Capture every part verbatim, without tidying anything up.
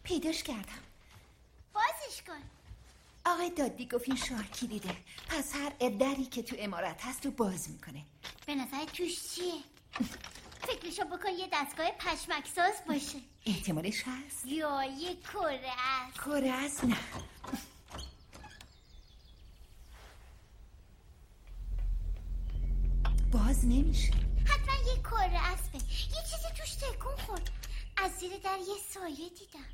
پیداش کردم. بازش کن. آقای دادی گفت این شاه کلیده، پس هر دری که تو امارت هست رو باز میکنه. به نظر توش چیه؟ فکرشو بکن یه دستگاه پشمک ساز باشه. احتمالش هست؟ یا یه کره است. کره است؟ نه. باز نمیشه. حتما یه کره اسبه. یه چیزی توش تکون خورد. از زیر در یه سایه دیدم.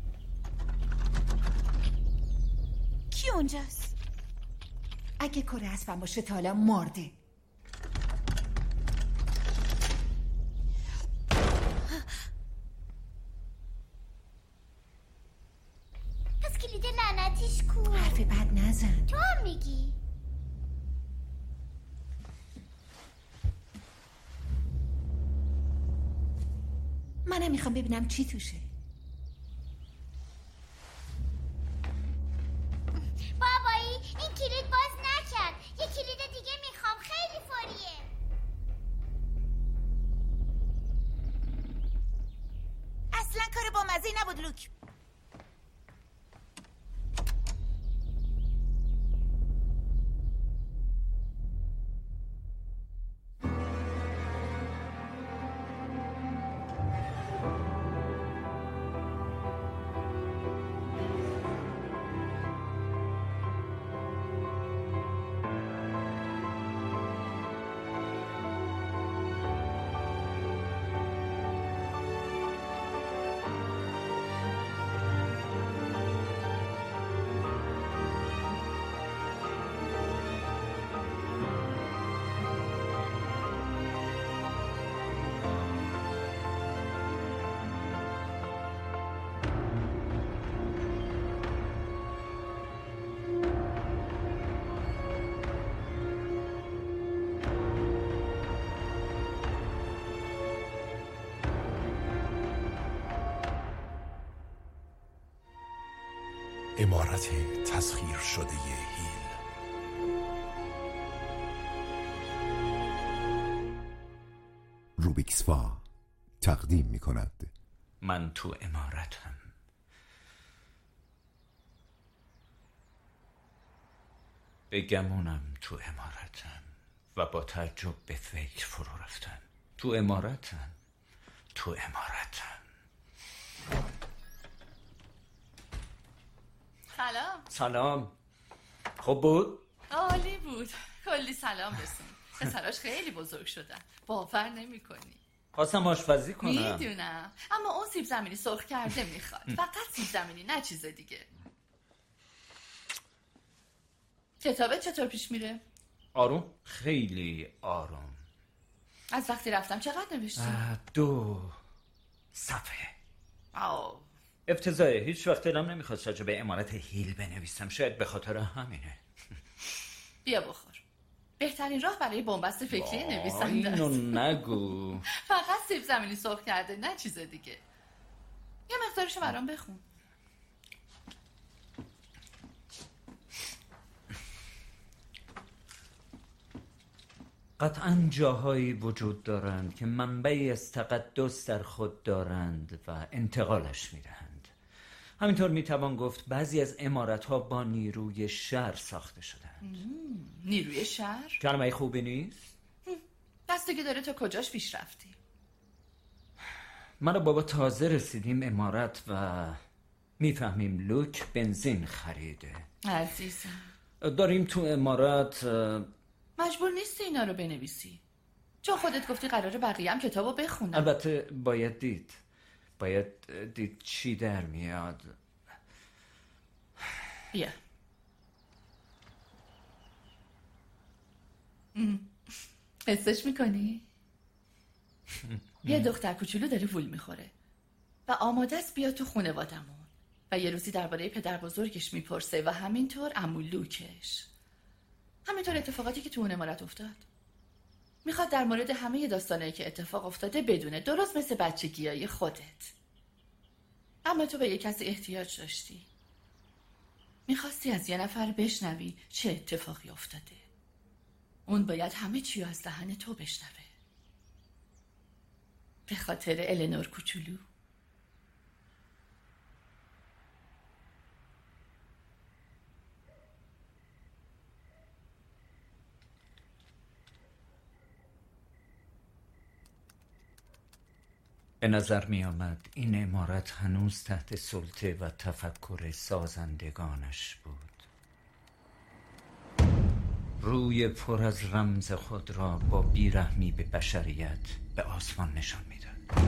کی اونجاست؟ اگه کره اسبم باشه تا حالا مرده. پس کلید لعنتیش کو؟ حرف بد نزن. تو هم میگی؟ منم میخوام ببینم چی توشه. بابایی این کلید باز نکرد. یه کلید دیگه میخوام، خیلی فوریه. اصلا کار با مزه نبود لوک. امارت تسخیر شده هیل. روبیکسفا تقدیم می کند. من تو امارتم. به گمونم تو امارتم و با تعجب به فکر فرو رفتم. تو امارتم. تو امارتم. سلام. سلام. خوب بود؟ عالی بود. کلی سلام رسون. پسراش خیلی بزرگ شدن. باور نمی کنی. خواستم آشپزی کنم. میدونم، اما اون سیب زمینی سرخ کرده میخواد. فقط سیب زمینی، نه چیز دیگه. کتابت چطور پیش میره؟ آروم؟ خیلی آروم. از وقتی رفتم چقدر نوشتی؟ دو صفحه. آو افتضاحه. هیچ وقت دلم نمیخواست راجع به امارت هیل بنویسم. شاید به خاطر همینه. بیا بخور. بهترین راه برای بنبست فکری نویسنده است. اینو نگو. فقط سیب زمینی سرخ کرده، نه چیز دیگه. یه مقدارشو برام بخون. قطعاً جاهایی وجود دارند که منبعی از تقدس در خود دارند و انتقالش میدهند. همینطور میتوان گفت بعضی از عمارت‌ها با نیروی شر ساخته شدند. نیروی شر؟ کلمه خوبی نیست؟ دسته که داره تا کجاش پیش رفتی؟ من و بابا تازه رسیدیم امارت و میفهمیم لوک بنزین خریده. عزیزم داریم تو امارت. مجبور نیستی اینا رو بنویسی، چون خودت گفتی قراره بقیه هم کتابو بخونن. البته باید دید باید دید چی در میاد. بیا. حسش میکنی؟ یه دختر کوچولو داره وول میخوره و آماده است بیا تو خونوادمون و یه روزی درباره پدر بزرگش میپرسه و همینطور عمو لوکش. همینطور اتفاقاتی که تو اون امارت افتاد. میخواد در مورد همه داستانایی که اتفاق افتاده بدونه، درست مثل بچگیای خودت. اما تو به یه کسی احتیاج داشتی. میخواستی از یه نفر بشنوی چه اتفاقی افتاده. اون باید همه چی از دهن تو بشنوه. به خاطر النور کوچولو. به نظر می آمد این عمارت هنوز تحت سلطه و تفکر سازندگانش بود. روی پر از رمز خود را با بیرحمی به بشریت به آسمان نشان میداد.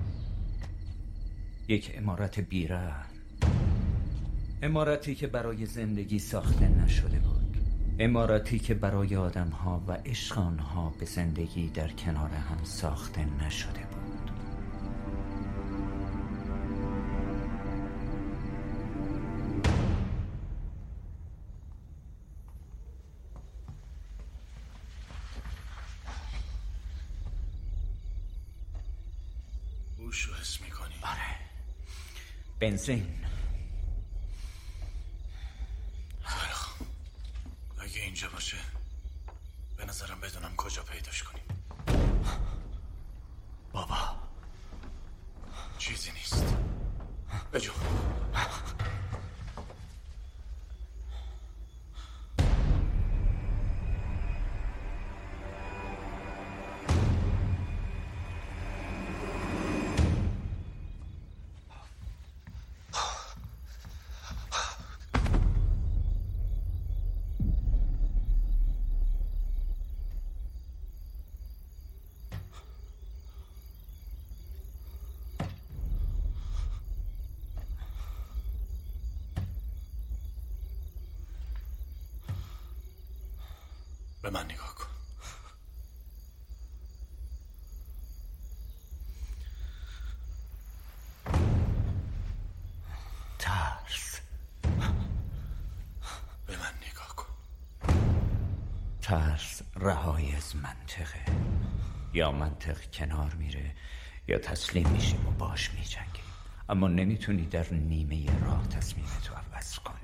یک عمارت بیرحم، عمارتی که برای زندگی ساخته نشده بود، عمارتی که برای آدمها و عشق آنها به زندگی در کنار هم ساخته نشده بود. بوشو حس میکنی؟ آره، بنزین. خیلی خوب، اگه اینجا باشه به نظرم بدونم کجا پیداش کنیم. بابا چیزی نیست، بجو. به من نگاه کن. ترس. به من نگاه کن. ترس رهایی از منطقه. یا منطق کنار میره یا تسلیم میشیم و باش میجنگیم، اما نمیتونی در نیمه راه تصمیمتو عوض کنی.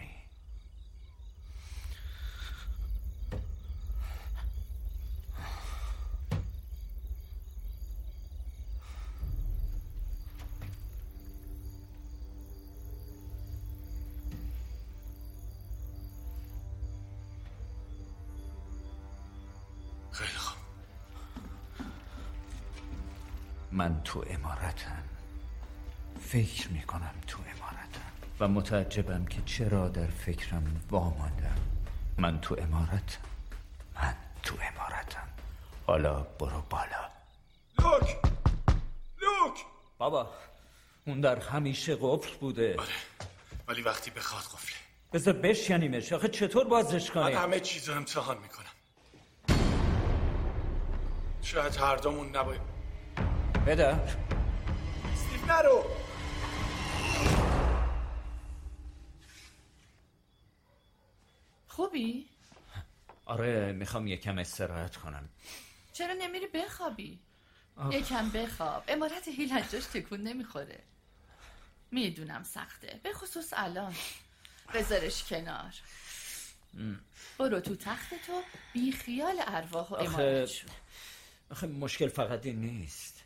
خیلی خوب. من تو عمارتم، فکر میکنم تو عمارتم و متعجبم که چرا در فکرم واماندم. من تو عمارتم، من تو عمارتم. حالا برو بالا. لوک! لوک! بابا اون در همیشه قفل بوده. آره، ولی وقتی بخواد قفله. بذار بشکنیمش. آخه چطور بازش کنیم؟ من همه چیز رو امتحان میکنم. شاید هر دومون نباید. بده. استیو نرو. خوبی؟ آره، میخوام یکم استراحت کنم. چرا نمیری بخوابی؟ یکم بخواب. عمارت هیلنجاش تکون نمیخوره. میدونم سخته، به خصوص الان. بذارش کنار. برو تو تخت تو، بی خیال ارواح و عمارت شو. آخه مشکل فقط این نیست.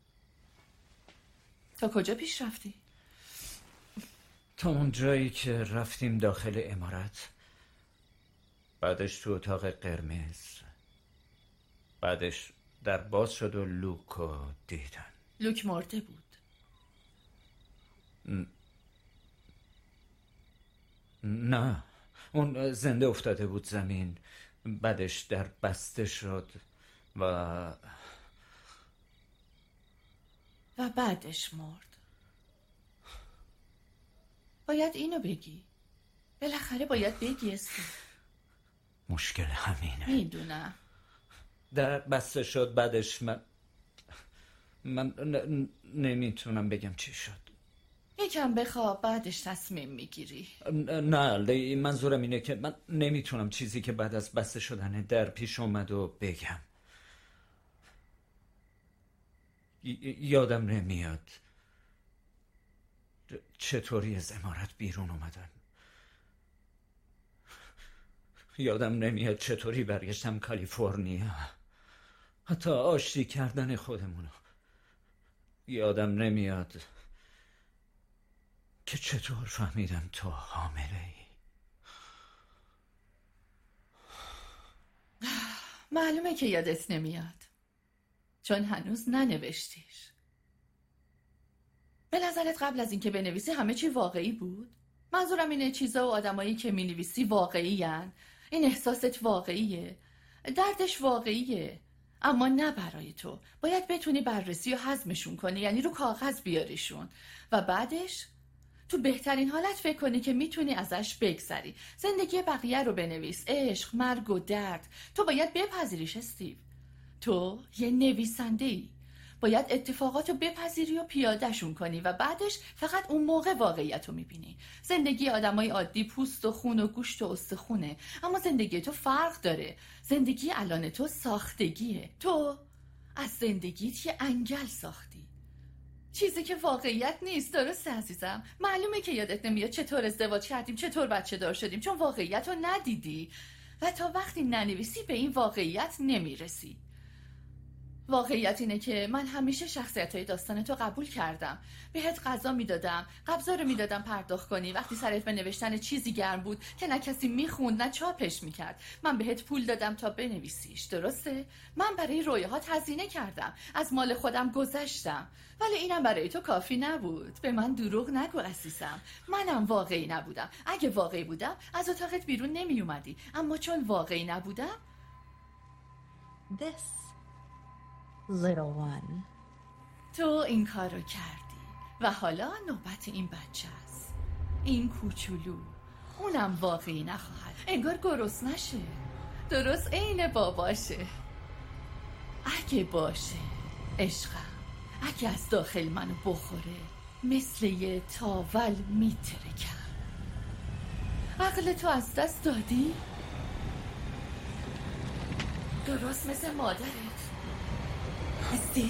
تا کجا پیش رفتی؟ تا اون جایی که رفتیم داخل عمارت، بعدش تو اتاق قرمز، بعدش در باز شد و لوکو دیدن. لوک مرده بود. ن... نه، اون زنده افتاده بود زمین، بعدش در بسته شد و و بعدش مرد. باید اینو بگی. بالاخره باید بگی اسم. مشکل همینه. میدونم. در بسته شد، بعدش من من ن... نمیتونم بگم چی شد. یکم بخواب، بعدش تصمیم میگیری. نه، منظورم اینه که من نمیتونم چیزی که بعد از بسته شدن در پیش اومد و بگم. ی... یادم نمیاد چطوری از عمارت بیرون اومدن. یادم نمیاد چطوری برگشتم کالیفرنیا. حتی آشتی کردن خودمونو. یادم نمیاد که چطور فهمیدم تو حامله ای. معلومه که یادت نمیاد، چون هنوز ننوشتیش. به نظرت قبل از اینکه بنویسی همه چی واقعی بود؟ منظورم اینه چیزا و آدمایی که مینویسی واقعی هن. این احساست واقعیه، دردش واقعیه، اما نه برای تو. باید بتونی بررسی و هضمشون کنی، یعنی رو کاغذ بیاریشون و بعدش تو بهترین حالت فکر کنی که میتونی ازش بگذری. زندگی بقیه رو بنویس، عشق، مرگ و درد. تو باید بپذیریش استیو. تو یه نویسنده ای. باید اتفاقات رو بپذیری و پیادهشون کنی و بعدش فقط اون موقع واقعیت رو میبینی. زندگی آدمای عادی پوست و خون و گوشت و استخونه، اما زندگی تو فرق داره. زندگی الان تو ساختگیه. تو از زندگیت یه انگل ساختی، چیزی که واقعیت نیست. درسته عزیزم؟ معلومه که یادت نمیاد چطور ازدواج کردیم، چطور بچه دار شدیم، چون واقعیت رو ندیدی و تا وقتی ننویسی به این واقعیت نمیرسی. واقعیت اینه که من همیشه شخصیت‌های داستانتو قبول کردم. بهت غذا میدادم، قبضا رو میدادم پرداخت کنی وقتی سرت به نوشتن چیزی گرم بود که نه کسی میخوند نه چاپش میکرد. من بهت پول دادم تا بنویسیش. درسته؟ من برای رویاهات هزینه کردم، از مال خودم گذشتم، ولی اینم برای تو کافی نبود. به من دروغ نگو عزیزم، منم واقعی نبودم. اگه واقعی بودم از اتاقت بیرون نمی اومدی، اما چون واقعی نبودم This little one. تو این کارو کردی و حالا نوبت این بچه است. این کوچولو، اونم واقعی نخواهد، انگار گرس نشه، درست عین باباشه. اگه باشه عشقم، اگه از داخل منو بخوره مثل یه تاول میترکم. عقل تو از دست دادی؟ درست مثل مادرت. استیو؟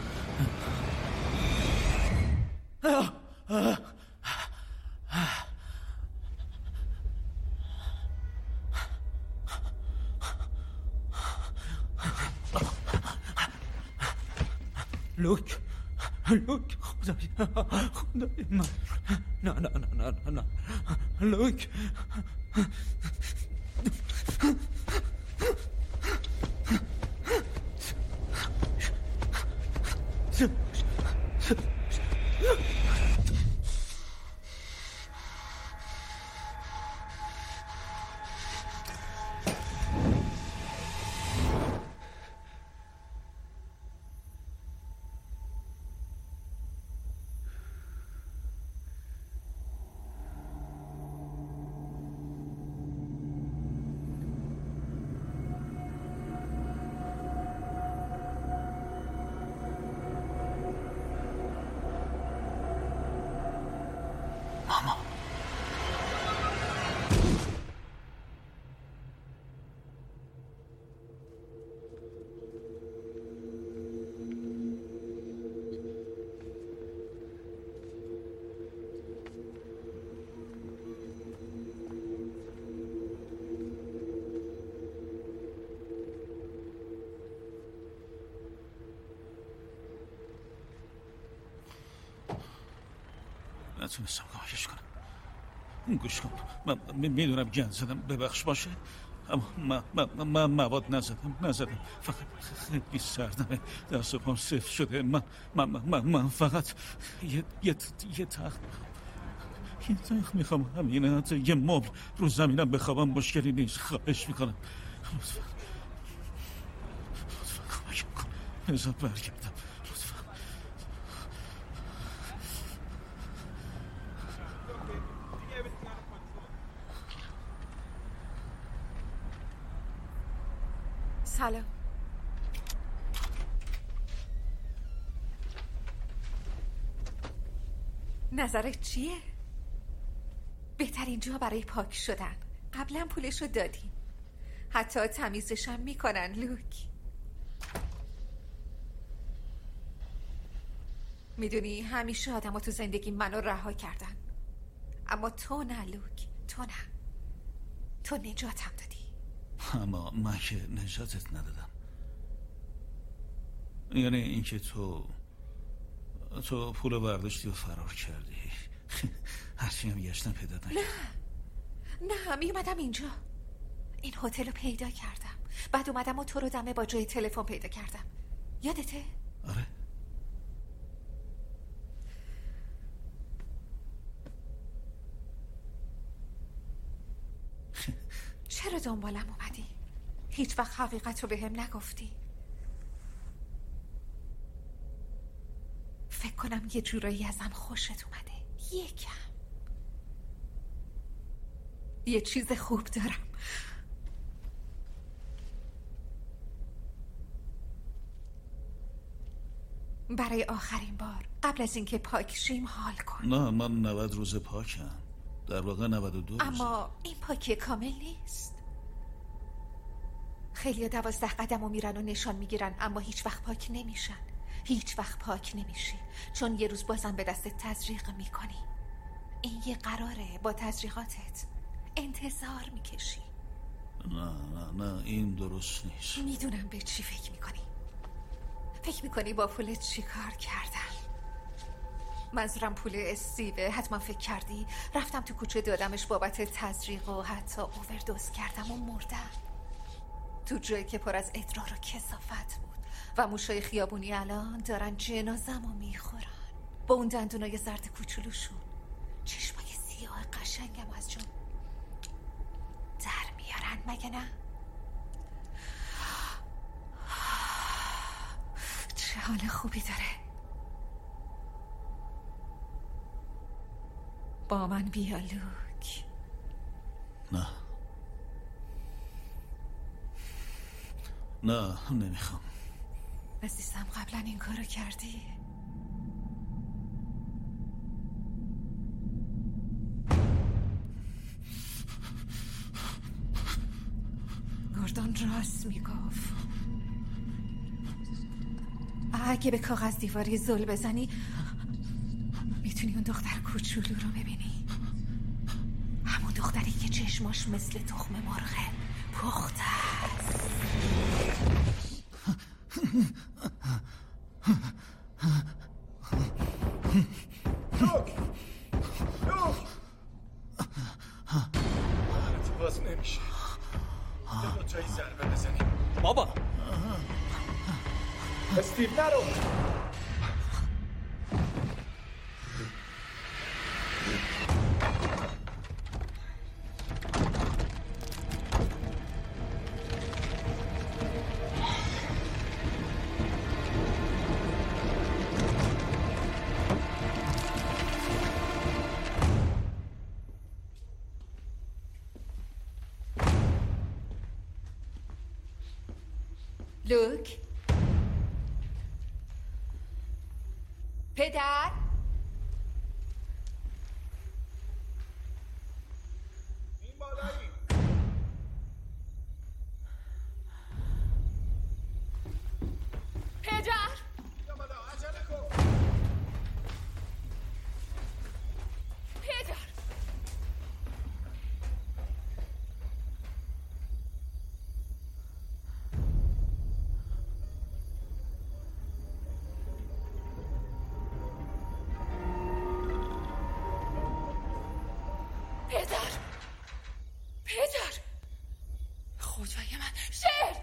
لوک لوک خدای خدای من، نه نه نه نه نه نه لوک. نتونستم کمکش کنم. گوش کن، من میدونم گند زدم، ببخش باشه، اما من, من, من مواد نزدم نزدم فقط خیلی سردمه، دست و پام سفت شده. من من, من, من فقط یه یه یه تخت یه تخت میخوام، همینه. حتی یه مبل رو زمینم بخوابم مشکلی نیست. خواهش میکنم لطفا لطفا کمکم کن، بذار برگردم لطفا. سلام. نظرت چیه؟ بهترین جا برای پاک شدن. قبلا پولشو دادیم، حتی تمیزشم میکنن. لوک، میدونی همیشه آدم ها تو زندگی منو رها کردن، اما تو نه لوک، تو نه، تو نجاتم دادی. اما من که نجاتت ندادم. یعنی اینکه تو تو پول برداشتی و فرار کردی. هرچی هم گشتم پیدا نکردم. نه نه، می اومدم اینجا، این هتل رو پیدا کردم، بعد اومدم و تو رو دمه با جای تلفن پیدا کردم. یادته؟ آره. چرا دنبالم اومدی؟ هیچ وقت حقیقت رو به هم نگفتی. فکر کنم یه جورایی ازم خوشت اومده. یکم. یه چیز خوب دارم. برای آخرین بار قبل از اینکه پاک شیم حال کن. نه، من نود روز پاکم. در واقع نود و دو روز. اما این پاکی کامل نیست. خیلی دوازده قدم رو میرن و نشان میگیرن اما هیچ وقت پاک نمیشن. هیچ وقت پاک نمیشی چون یه روز بازم به دست تزریق میکنی. این یه قراره با تزریقاتت انتظار میکشی. نه نه نه این درست نیست. میدونم به چی فکر میکنی. فکر میکنی با پولت چی کار کردم؟ منظورم پول استیوه. حتما فکر کردی رفتم تو کوچه دادمش بابت تزریق و حتی اووردوز کردم و مردم تو جایی که پر از ادرار و کثافت بود و موشای خیابونی الان دارن جنازم رو میخورن با اون دندونای زرد کوچولوشون. چشمای سیاه قشنگم از جون در میارن مگه نه؟ چه حال خوبی داره. با من بیا لوک. نه نه نمیخوام. عزیزم قبلا این کارو کردی؟ گوردون راست میگفت. اگه به کاغذ دیواری زل بزنی میتونی اون دختر کوچولو رو ببینی. همون دختری که چشماش مثل تخم مرغه پخته است. لوک لوک حالتی باز نمیشه. یه دوتایی ضربه بزنیم. بابا استیو نرو. لوک پدر این بالایی. پدر یا بالا عجله کن. پدر پدر پدر خدای من. شیر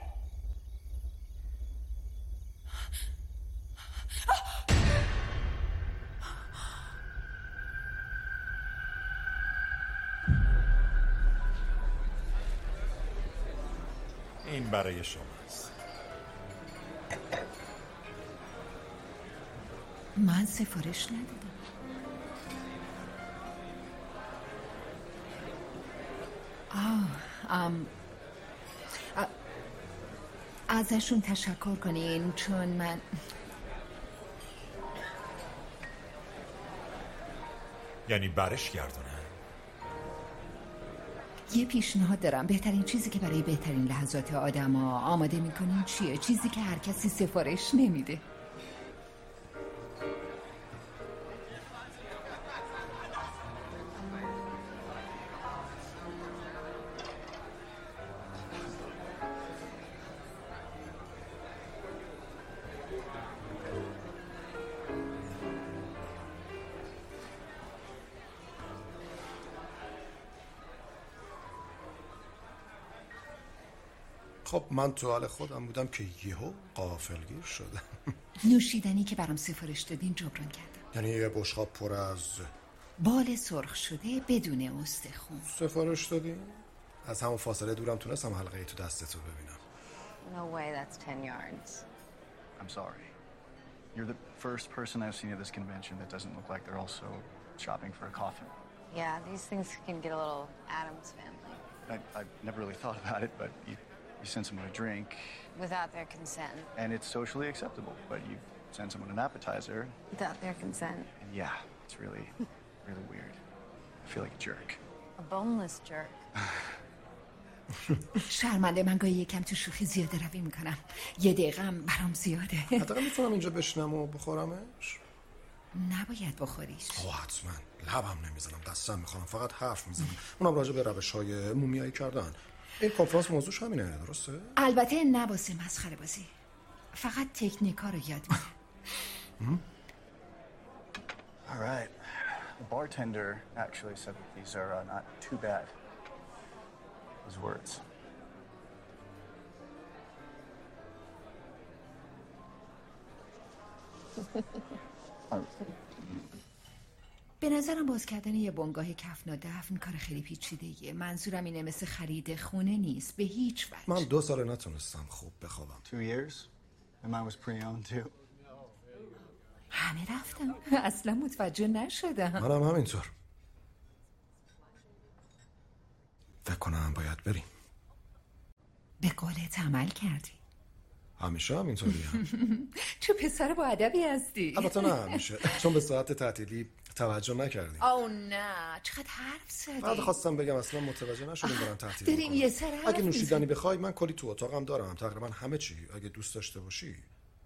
این برای شماست. من سفارش ندادم. آه ام ازشون تشکر کنین چون من یعنی برش گردونن. یه پیشنهاد دارم. بهترین چیزی که برای بهترین لحظات آدم ها آماده میکنین چیه؟ چیزی که هر کسی سفارش نمیده. خب من تو حال خودم بودم که یهو غافلگیر شدم. نوشیدنی که برام سفارش دادین جبران کردم. یعنی یه بشقاب پر از بال سرخ شده بدون استخون. سفارش دادین؟ از همون فاصله دورم تونستم حلقه ای تو دستتو ببینم. No way, that's ten yards. I'm sorry. You're the first person I've seen at this convention that doesn't look like they're also shopping for a coffin. Yeah, these things can get a little Addams family. I, I never really thought about it, but you, you send someone a drink. Without their consent. And it's socially acceptable, but you send someone an appetizer. Without their consent. And yeah, it's really, really weird. I feel like a jerk. A boneless jerk. شرمنده، من گاهی یکم تو شوخی زیاده روی میکنم. یه دقیقه هم برام زیاده. حتی میتونم اینجا بشنم و بخورمش؟ نباید بخوریش. آه حتما. لبم نمیزنم، دستم میخورم، فقط حرف میزنم. اونم راجع به روش های مومیایی کردن. این کنفرانس موضوعش همینه، درسته؟ البته نه واسه مسخره بازی. فقط تکنیکا رو یاد میده. All right. The bartender actually said that these are uh, not too bad. His words. به نظرم باز کردن یه بنگاه کفن و دفن کار خیلی پیچیده‌ایه. منظورم اینه مثل خرید خونه نیست به هیچ وجه. من دو سال نتونستم خوب بخوابم. Two years? And mine was pre-owned too. همه رفتم. اصلا متوجه نشدم. منم همینطور. فکر کنم باید بریم. به قولت عمل کردی. همیشه همینطوری هم. چه پسر با ادبی هستی. البته نه همیشه، چون به ساعت تعطیلی توجه نکردیم. او نه، چقدر حرف زدی. بعد خواستم بگم اصلا متوجه نشدیم برام تعطیلی داریم میکنم. یه سر حرف اگه نوشیدنی بخوای من کلی تو اتاقم دارم، تقریبا همه چی، اگه دوست داشته باشی.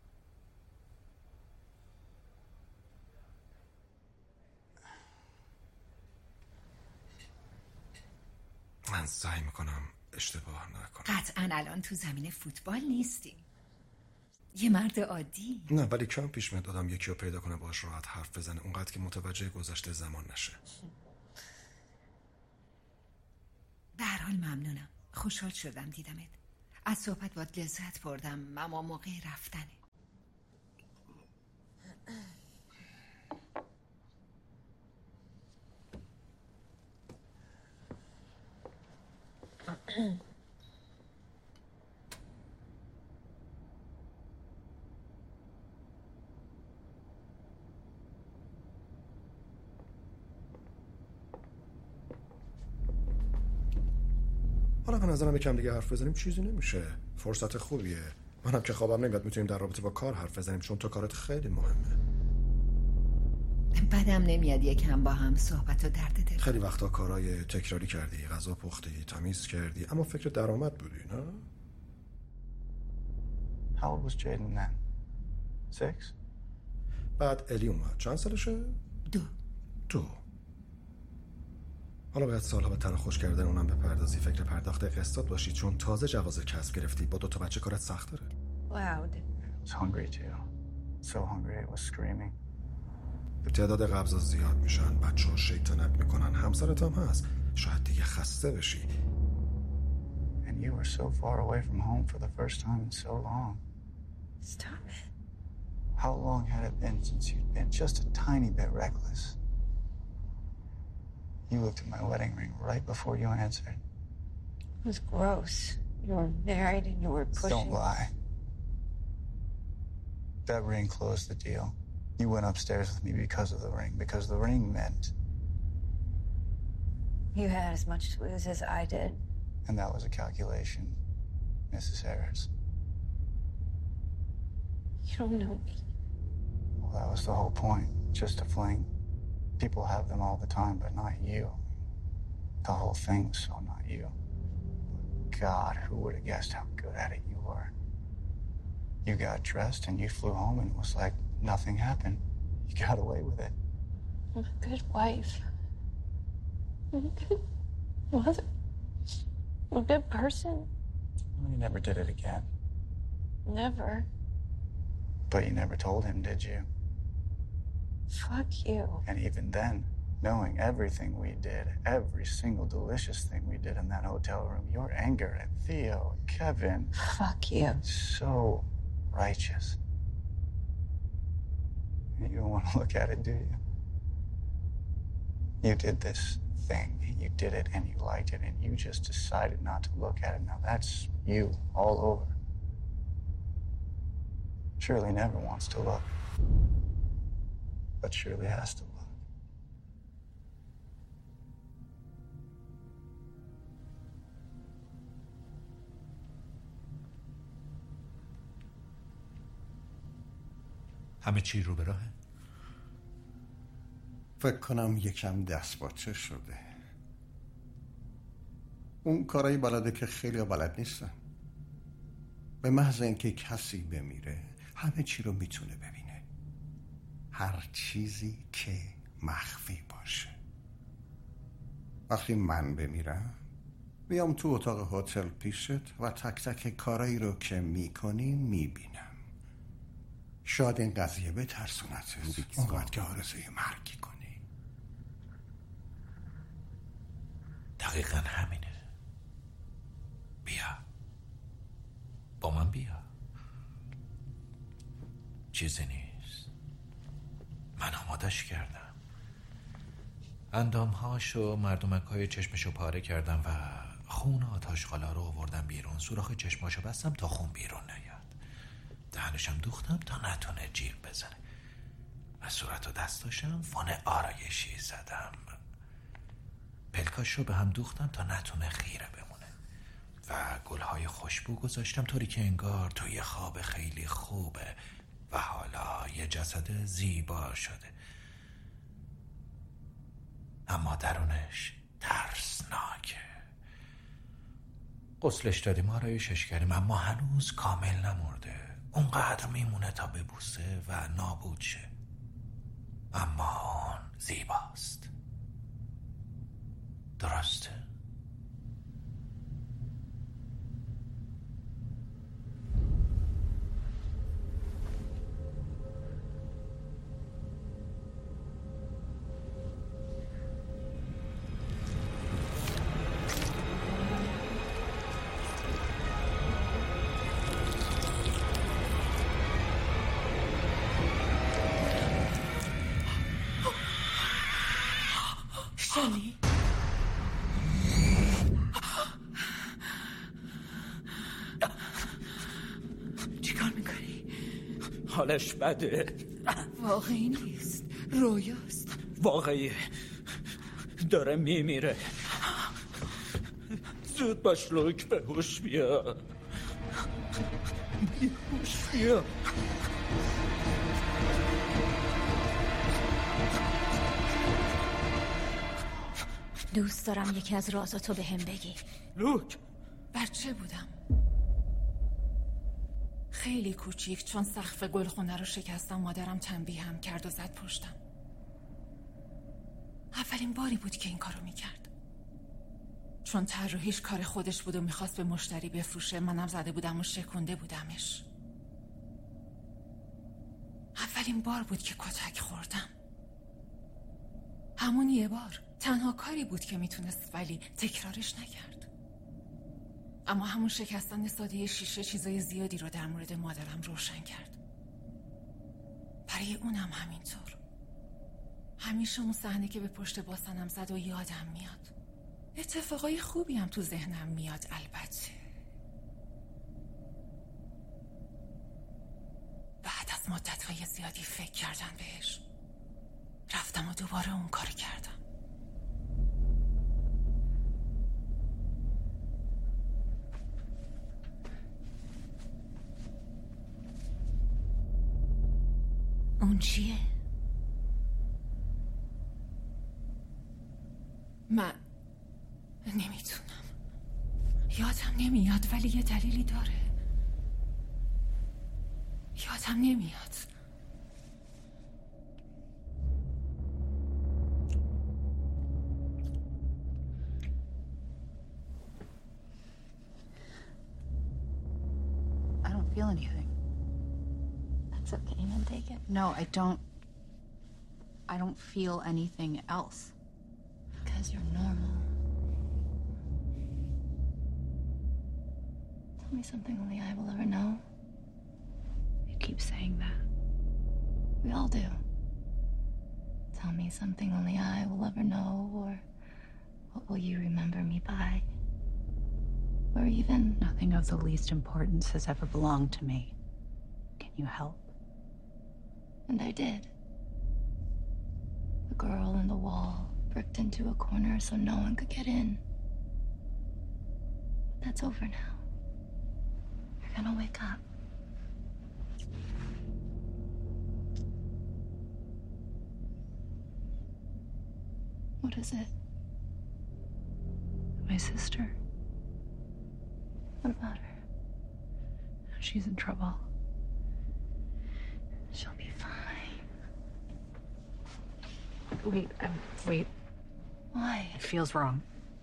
من سعی میکنم اشتباه نکنم. قطعا الان تو زمین فوتبال نیستی. یه مرد عادی. نه ولی کم پیش میاد آدم یکی رو پیدا کنه باهاش راحت حرف بزنه، اونقدر که متوجه گذشته زمان نشه. به هر حال ممنونم. خوشحال شدم دیدمت. از صحبت باید لذت بردم، اما موقع رفتنه. حالا به نظرم یکم دیگه حرف بزنیم چیزی نمیشه. فرصت خوبیه. منم که خوابم نمیاد میتونیم در رابطه با کار حرف بزنیم، چون تو کارت خیلی مهمه. بدم نمیاد یکم با هم صحبت و درد دل. خیلی وقتا کارهای تکراری کردی، غذا پختی، تمیز کردی، اما فکر درآمد بودی، نه؟ How old was Jaden then? Six? بعد الی اومد. چند سالشه؟ دو. دو. حالا باید سالها به تن خوش کردن اونم بپردازی، فکر پرداخت قسطات باشی، چون تازه جواز کسب گرفتی. با دو تا بچه کارت سخت داره. Loud. I was hungry too. So hungry I was screaming. تعداد قبضا زیاد میشن، بچه ها شیطنت میکنن، همسرت هم هست. شاید دیگه خسته بشی. And you were so far away from home for the first time in so long. Stop it. How long had it been since you'd been just a tiny bit reckless? You looked at my wedding ring right before you answered. It was gross. You were married and you were pushing... Don't lie. That ring closed the deal. You went upstairs with me because of the ring, because the ring meant... You had as much to lose as I did. And that was a calculation, Missus Harris. You don't know me. Well, that was the whole point, just a fling. People have them all the time, but not you. The whole thing was so not you. But God, who would have guessed how good at it you were? You got dressed and you flew home and it was like nothing happened. You got away with it. I'm a good wife. I'm a good mother. I'm a good person. Well, you never did it again. Never. But you never told him, did you? Fuck you. And even then, knowing everything we did, every single delicious thing we did in that hotel room, your anger at Theo and Kevin. Fuck you. So righteous. You don't want to look at it, do you? You did this thing. You did it and you liked it and you just decided not to look at it. Now that's you all over. Shirley never wants to look, but Shirley has to look. همه چی رو به راهه؟ فکر کنم یکم دست باچه شده. اون کارایی بلده که خیلی بلد نیستن. به محض اینکه کسی بمیره همه چی رو میتونه ببینه، هر چیزی که مخفی باشه. وقتی من بمیرم میام تو اتاق هتل پیشت و تک تک کارایی رو که میکنی میبینم. شاید این قضیه به ترسونت اونقدر که آرزوی مرگی کنی. دقیقا همینه. بیا با من بیا. چیزی نیست، من آمادش کردم. اندامهاش و مردمک‌های چشمشو پاره کردم و خون آتاشقالا رو آوردم بیرون. سوراخ چشماشو بستم تا خون بیرون نیاد. دهنشم دوختم تا نتونه جیغ بزنه. و صورت و دستاشم فون آرایشی زدم. پلکاش رو به هم دوختم تا نتونه خیره بمونه. و گلهای خوشبو گذاشتم طوری که انگار توی خواب خیلی خوبه و حالا یه جسد زیبا شده، اما درونش ترسناکه. غسلش دادیم، آرایشش کردیم، اما هنوز کامل نمرده. اونقدر میمونه تا ببوسه و نابود شه. اما اون زیباست. درسته؟ شلی؟ چیکار میکنی؟ حالش بده. واقعی نیست، رویاست. واقعی داره میمیره. زود باش لوک، به هوش بیا. به هوش بیا. دوست دارم یکی از رازاتو به هم بگی. لوک، بچه بودم خیلی کوچیک، چون سقف گلخونه رو شکستم مادرم تنبیهم کرد و زد پشتم. اولین باری بود که این کارو میکرد. چون طراحیش کار خودش بود و میخواست به مشتری بفروشه، منم زده بودم و شکونده بودمش. اولین بار بود که کتک خوردم. همون یه بار. تنها کاری بود که میتونست، ولی تکرارش نکرد. اما همون شکستن ساده شیشه چیزای زیادی رو در مورد مادرم روشن کرد. برای اونم همینطور. همیشه اون صحنه که به پشت باسنم زد و یادم میاد. اتفاقای خوبی هم تو ذهنم میاد البته. بعد از مدت‌های زیادی فکر کردن بهش، رفتم و دوباره اون کار کردم. اون چیه؟ من نمیتونم، یادم نمیاد، ولی یه دلیلی داره. یادم نمیاد. I don't feel anything. That's okay, man, take it. No, I don't. I don't feel anything else. Because you're normal. Tell me something only I will ever know. You keep saying that. We all do. Tell me something only I will ever know, or What will you remember me by? Or even... Nothing of the least importance has ever belonged to me. Can you help? And I did. The girl in the wall, bricked into a corner so no one could get in. But that's over now. You're gonna wake up. What is it? My sister. What about her? She's in trouble. She'll be fine. Wait, um, wait. Why? It feels wrong.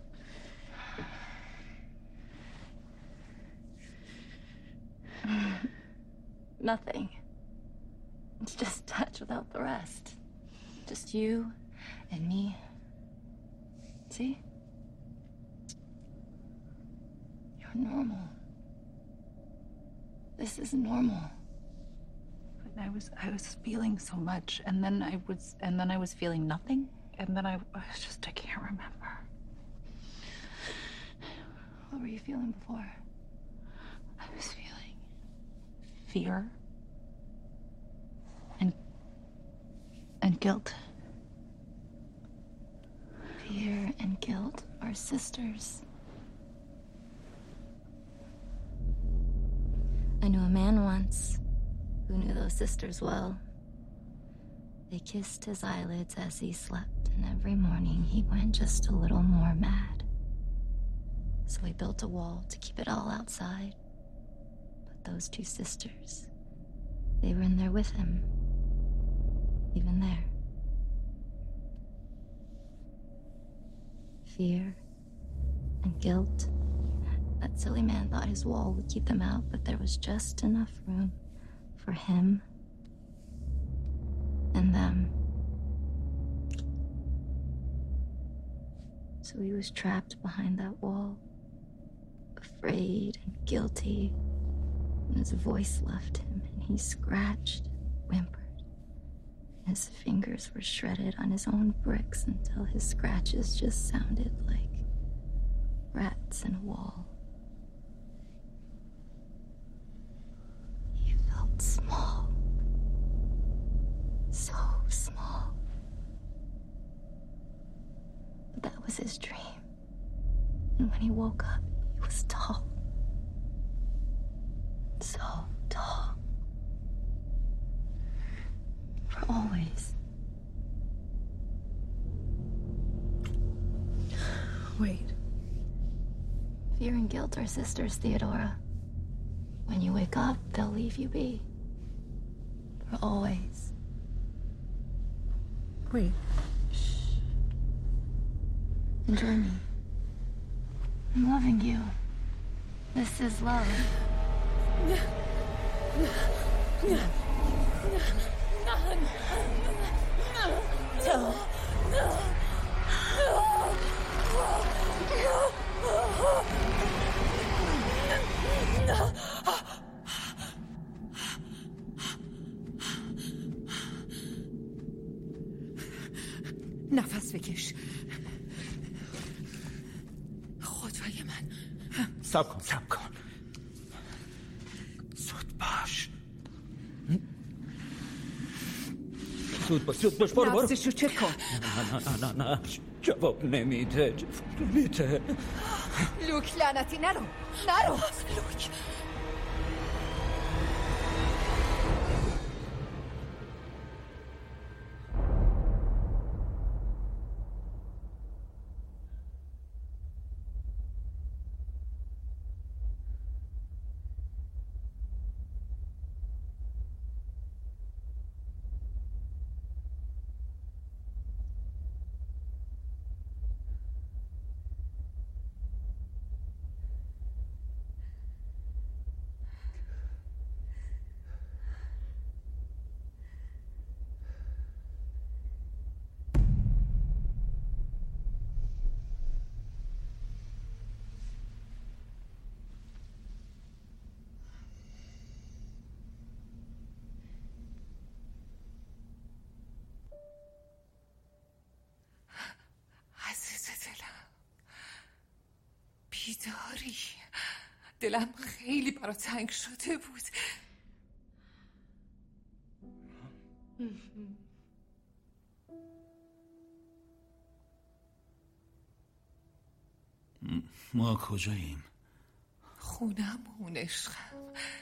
Nothing. It's just touch without the rest. Just you and me. See? You're normal. This is normal. But I was I was feeling so much, and then I was and then I was feeling nothing, and then I, I was just I can't remember. What were you feeling before? I was feeling fear and and guilt. Fear and guilt are sisters. I knew a man once who knew those sisters well. They kissed his eyelids as he slept, and every morning he went just a little more mad. So he built a wall to keep it all outside. But those two sisters, they were in there with him. Even there. Fear and guilt. That silly man thought his wall would keep them out, but there was just enough room for him and them. So he was trapped behind that wall, afraid and guilty, and his voice left him, and he scratched and whimpered. His fingers were shredded on his own bricks until his scratches just sounded like rats in a wall. He felt small. So small. But that was his dream. And when he woke up, he was tall. So tall. For always. Wait. Fear and guilt are sisters, Theodora. When you wake up, they'll leave you be. For always. Wait. Shh. Enjoy me. I'm loving you. This is love. No. No. نفس بکش. خدای من. صبر کن صبر کن. زود باش. زود باش زود باش برو برو. نفسشو چک کن. نه نه نه نه جواب نمیده جواب نمیده. لوک لعنتی نرو نرو لوک. بیداری. دلم خیلی برا تنگ شده بود. ما کجاییم؟ خونمون عشقم.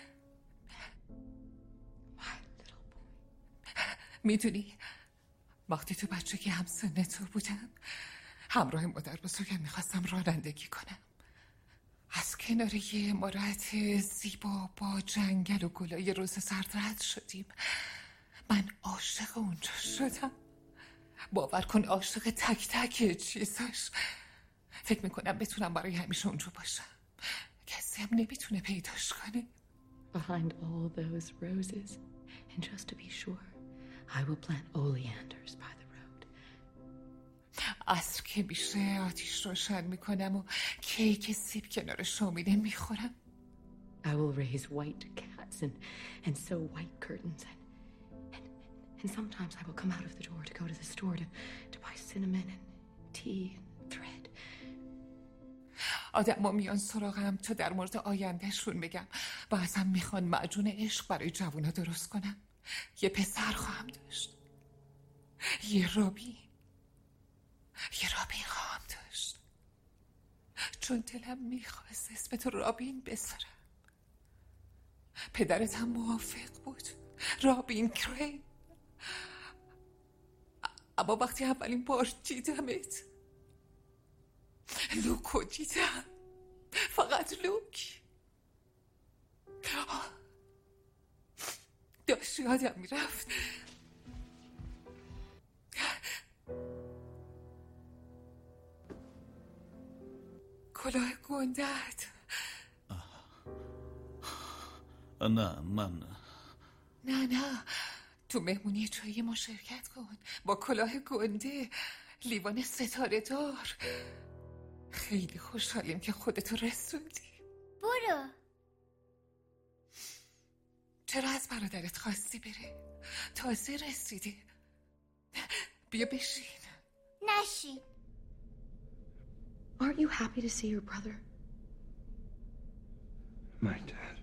میدونی وقتی تو بچگی همسن تو بودم همراه مادر بزرگم میخواستم رانندگی کنم. از کنار یه عمارت زیبا با جنگل و گلای روز سرد رد شدیم. من عاشق اونجا شدم. باور کن عاشق تک تک چیزاش. فکر میکنم بتونم برای همیشه اونجا باشم. کسی هم نمیتونه پیداش کنه. Behind all those roses, and just to be sure, I will plant oleanders by the road. عصر که میشه آتیش روشن میکنم و کیک سیب کنار شومینه میخورم. I will raise white cats and, and sew white curtains and, and, and sometimes I will come out of the door to go to the store to, to buy cinnamon and tea and thread. آدم ها میان سراغم تا در مورد آیندهشون بگم و ازم میخوان معجون عشق برای جوونا درست کنم. یه پسر خواهم داشت. یه رابین. یه رابین خواهم داشت. چون دلم میخواست اسم تو رابین بذارم. پدرت هم موافق بود. رابین کرین. اما وقتی اولین بار دیدمت لوکو دیدم. فقط لوک. داشت یادم میرفت کلاه گندت. نه من نه نه تو مهمونی چایی ما شرکت کن با کلاه گنده لیوان ستاره دار. خیلی خوشحالیم که خودتو رسوندی. برو. چرا از برادرت خواستی بره؟ تازه رسیدی. بیا بشین. نشین. Aren't you happy to see your brother? My dad.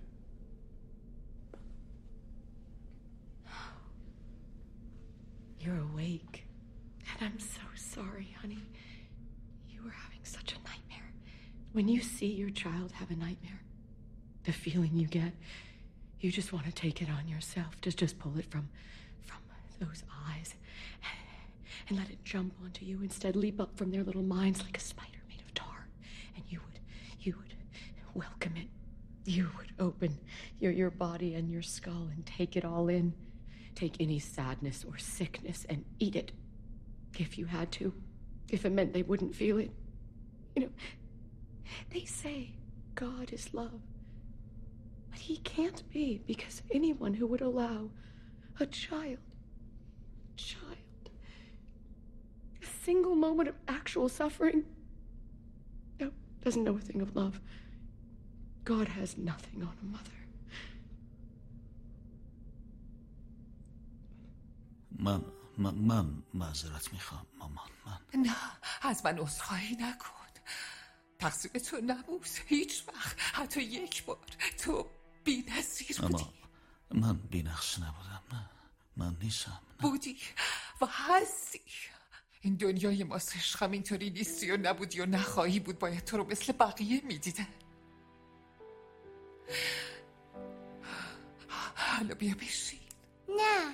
You're awake. And I'm so sorry, honey. You were having such a nightmare. When you see your child have a nightmare, the feeling you get, you just want to take it on yourself. Just, just pull it from, from those eyes and let it jump onto you. Instead, leap up from their little minds like a spider made of tar. And you would, you would welcome it. You would open your, your body and your skull and take it all in. Take any sadness or sickness and eat it. If you had to. If it meant they wouldn't feel it. You know, they say God is love. But he can't be, because anyone who would allow a child, child, a single moment of actual suffering, no, doesn't know a thing of love. God has nothing on a mother. من من من معذرت میخوام مامان. من نه از من عذرخواهی نکن. تقصیر تو نبود هیچ وقت. حتی یک بار تو بی نظیر بودی. اما من بی نقص نبودم. نه من نیستم. نه. بودی و هستی. این دنیای ماست عشقم. اینطوری نیستی و نبودی و نخواهی بود. باید تو رو مثل بقیه میدیدن. حالا بیا بشین. نه.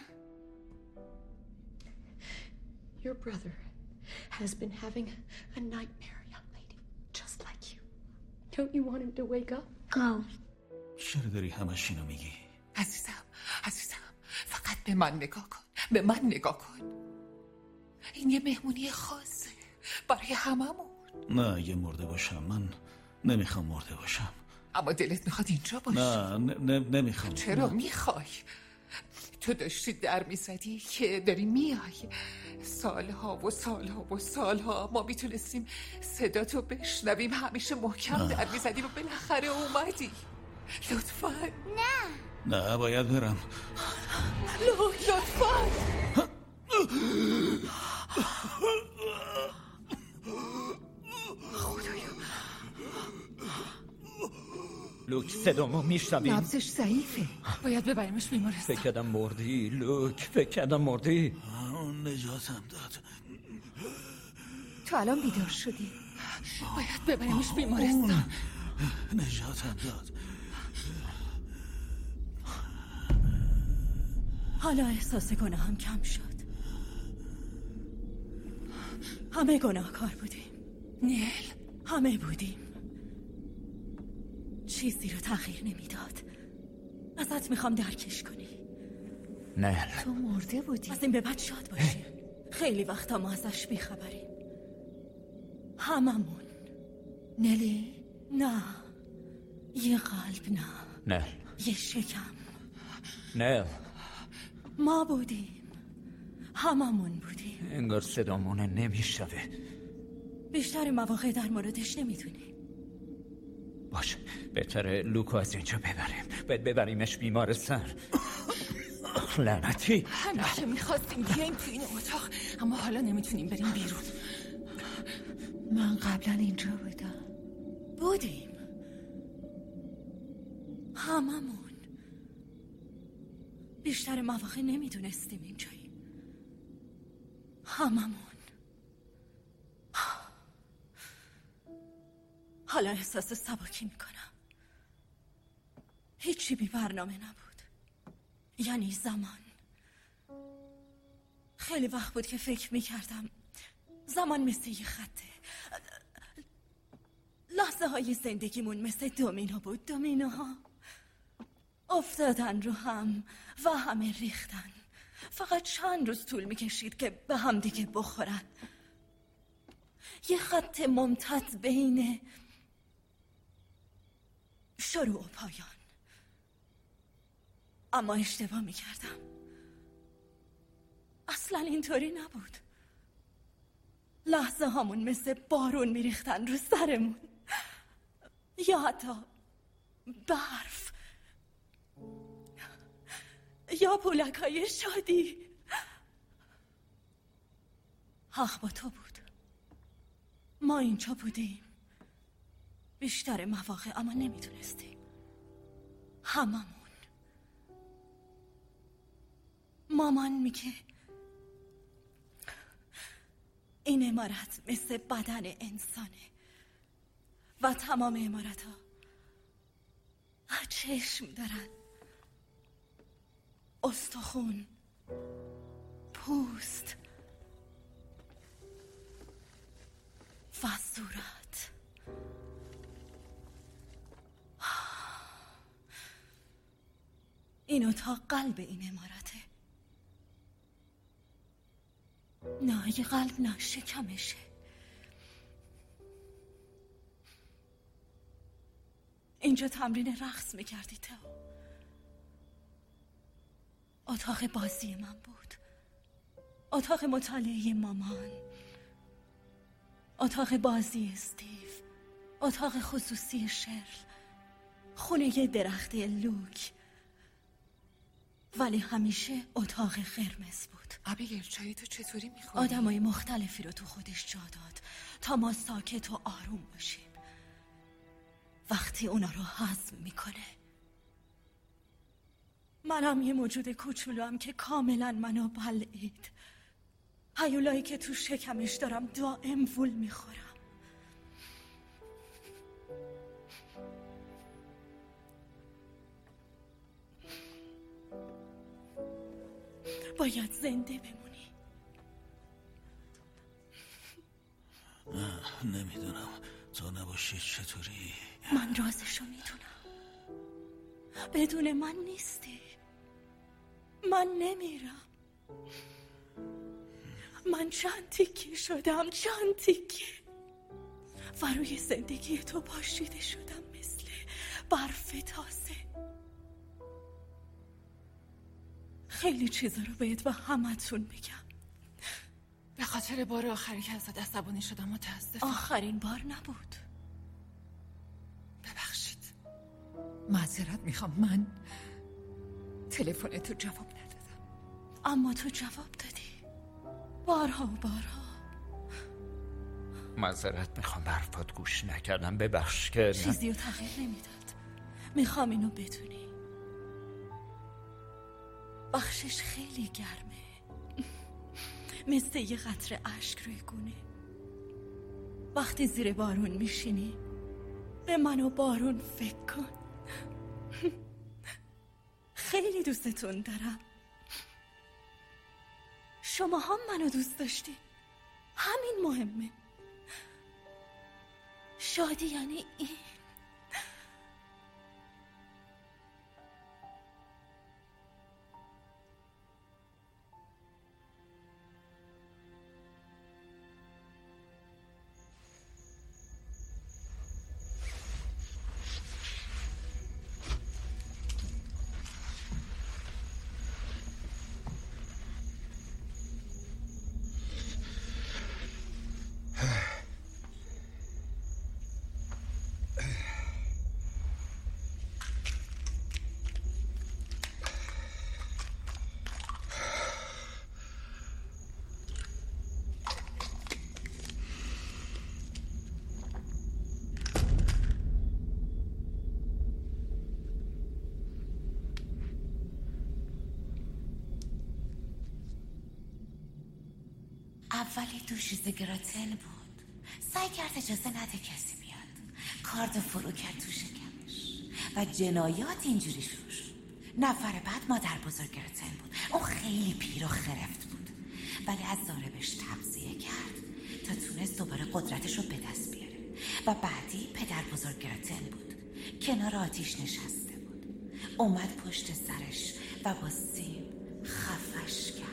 Your brother has been having a nightmare, young lady, just like you. Don't you want him to wake up? Go. چرا داری همش اینو میگی؟ عزیزم عزیزم فقط به من نگاه کن. به من نگاه کن. این یه مهمونی خاصه برای هممون. نه یه مرده باشم. من نمیخوام مرده باشم. اما دلت میخواد اینجا باشی. نه نه نمیخوام. چرا میخوای؟ تو داشتی در میزدی که داری میای. سالها و سالها و سالها ما میتونستیم صدا تو بشنویم. همیشه محکم در میزدی و بالاخره اومدی. لطفا. نه نه باید برم. لطفا. خدایا لوک صدامو میشنوی؟ نبضش ضعیفه، باید ببریمش بیمارستان. فکر کردم مردی لوک، فکر کردم مردی. اون نجاتم داد. تو الان بیدار شدی، باید ببریمش بیمارستان. نجاتم داد. حالا احساس گناهم کم شد. همه گناهکار بودیم. نیل، همه بودیم. چیزی رو تغییر نمیداد. ازت میخوام درکش کنی. نیل، تو مرده بودی. از این به بعد شاد باشیم. خیلی وقتا ما ازش بیخبریم. هممون. نلی؟ نه، یه قلب نه. نه. یه شکم. نه. ما بودیم. هممون بودیم. انگار صدامون نمیشنوه. بیشتر مواقع در موردش نمیدونیم. باش، بهتره لوکو از اینجا ببریم. باید ببریمش بیمارستان. لعنتی. همیشه میخواستیم بیاییم تو این اتاق، اما حالا نمیتونیم بریم بیرون. من قبلا اینجا بودم. بودیم. هممون. بیشتر مواقع نمیدونستیم اینجاییم. هممون. حالا احساس سبکی میکنم. هیچی بی برنامه نبود. یعنی زمان. خیلی وقت بود که فکر میکردم زمان مثل یه خطه. لحظه های زندگیمون مثل دومینو بود. دومینوها افتادن رو هم و همه ریختن. فقط چند روز طول میکشید که به هم دیگه بخورن. یه خط ممتد بین شروع و پایان. اما اشتباه میکردم. اصلا اینطوری نبود. لحظه هامون مثل بارون میریختن رو سرمون، یا حتی برف، یا پولکای شادی. حق با تو بود. ما اینجا بودیم بیشتر مواقع، اما نمیدونستیم. هممون. مامان میگه این عمارت مثل بدن انسانه و تمام عمارت ها چشم دارن، استخون، پوست و صورت. این اتاق قلب این عمارته. نه، یه قلب نه، شکمشه. اینجا تمرین رقص میکردی تو. اتاق بازی من بود. اتاق مطالعه مامان. اتاق بازی استیو. اتاق خصوصی شرل. خونه درخت لوک. ولی همیشه اتاق قرمز بود. ابیگیل، چایی تو چطوری میخوری؟ آدمای مختلفی رو تو خودش جا داد تا ما ساکت و آروم باشیم وقتی اونا رو هضم میکنه. منم یه موجود کوچولوام که کاملا منو بلعید. هیولایی که تو شکمش دارم دائم وول میخورم. باید زنده بمونی. نه، نمیدونم تو نباشی چطوری. من رازشو میدونم. بدون من نیستی. من نمیرم. من چند تیکه شدم، چند تیکه و روی زندگی تو پاشیده شدم مثل برف تازه. خیلی چیزا رو باید به همتون بگم. به خاطر بار آخری که ازت عصبانی شدم متاسفم. آخرین بار نبود. ببخشید. معذرت میخوام، من تلفن تو جواب ندادم. اما تو جواب دادی بارها و بارها. معذرت میخوام، به حرفات گوش نکردم، ببخش که چیزی رو تغییر نمیداد. میخوام اینو بدونی، بخشش خیلی گرمه، مثل یه قطره اشک روی گونه. وقتی زیر بارون میشینی به من و بارون فکر کن. خیلی دوستتون دارم. شما هم منو دوست داشتین، همین مهمه. شادی یعنی این. اولی دوشیز گراتن بود. سعی کرد اجازه نده کسی بیاد. کاردو فرو کرد تو شکمش و جنایات اینجوری شروع شد. نفر بعد مادر بزرگ گراتن بود. اون خیلی پیر و خرفت بود، ولی از زاربش تبذیه کرد تا تونست دوباره قدرتش رو به دست بیاره. و بعدی پدر بزرگ گراتن بود. کنار آتیش نشسته بود. اومد پشت سرش و با سیم خفش کرد.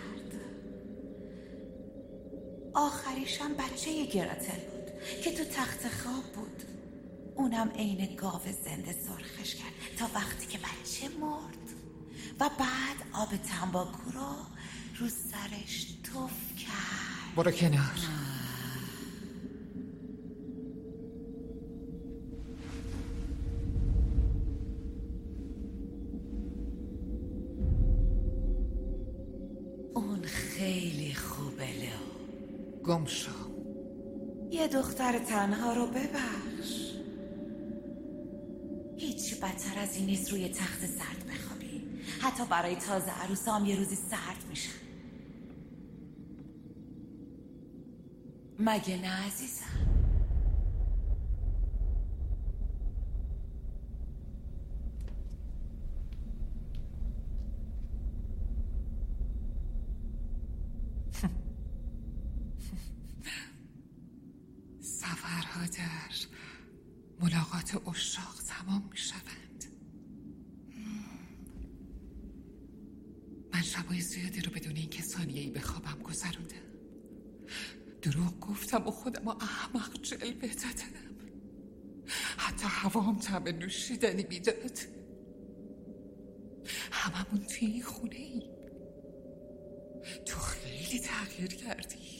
آخریشم بچه گراتن بود که تو تخت خواب بود. اونم عین گاو زنده سرخش کرد تا وقتی که بچه مرد و بعد آب تنباکو رو رو سرش توف کرد. برو کنار. اون خیلی خوبه لئو. گم شو. یه دختر تنها رو ببخش. هیچی بدتر از این نیست روی تخت سرد بخوابی. حتی برای تازه عروسا هم یه روزی سرد میشن. مگه نه عزیزم؟ سفرها در ملاقات عشاق تمام می شوند. من شبای زیادی رو بدون این که ثانیه‌ای به خوابم گذروندم. دروغ گفتم و خودم رو احمق جلوه دادم. حتی هوام طعم نوشیدنی میداد. هممون توی این خونه ای. تو خیلی تغییر کردی.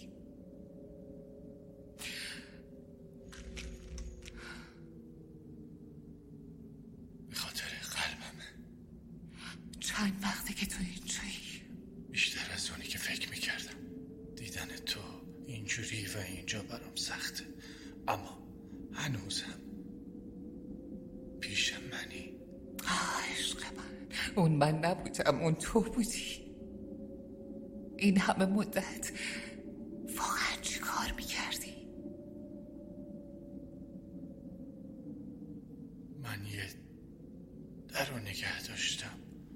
چند وقته که تو اینجایی؟ بیشتر از اونی که فکر میکردم. دیدن تو اینجوری و اینجا برام سخته، اما هنوزم پیش منی. آه عشق من، اون من نبودم، اون تو بودی. این همه مدت واقعا چی کار میکردی؟ من یه در رو نگه داشتم،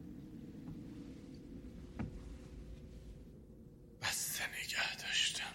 بسته نگه داشتم.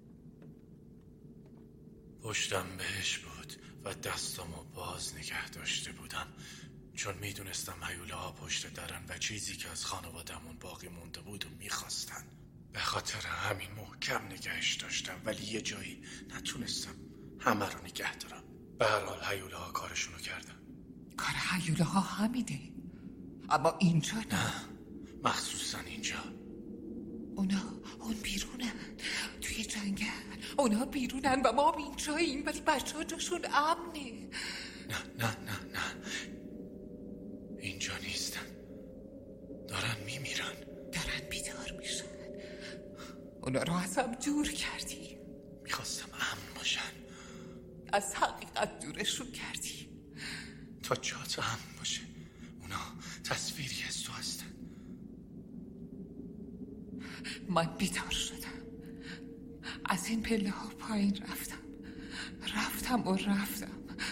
پشتم بهش بود و دستامو باز نگه داشته بودم، چون میدونستم هیوله ها پشت درن و چیزی که از خانوادمون باقی مونده بود و میخواستن. به خاطر همین محکم نگهش داشتم، ولی یه جایی نتونستم همه رو نگه دارم. به هر حال هیوله ها کارشونو کردن. کار هیوله ها همینه، اما اینجا نه. مخصوصا اینجا. اونا اون بیرونن توی جنگل. اونا بیرونن و ما اینجاییم، ولی بچه ها جاشون امنه. نه نه نه نه، اینجا نیستن. دارن میمیرن. دارن بیدار میشن. اونا رو از هم دور کردی. میخواستم امن باشن. از حقیقت دورشون کردی. تا جات امن باشه. اونا تصویری از تو هستن. من بیدار شدم، از این پله ها پایین رفتم رفتم و رفتم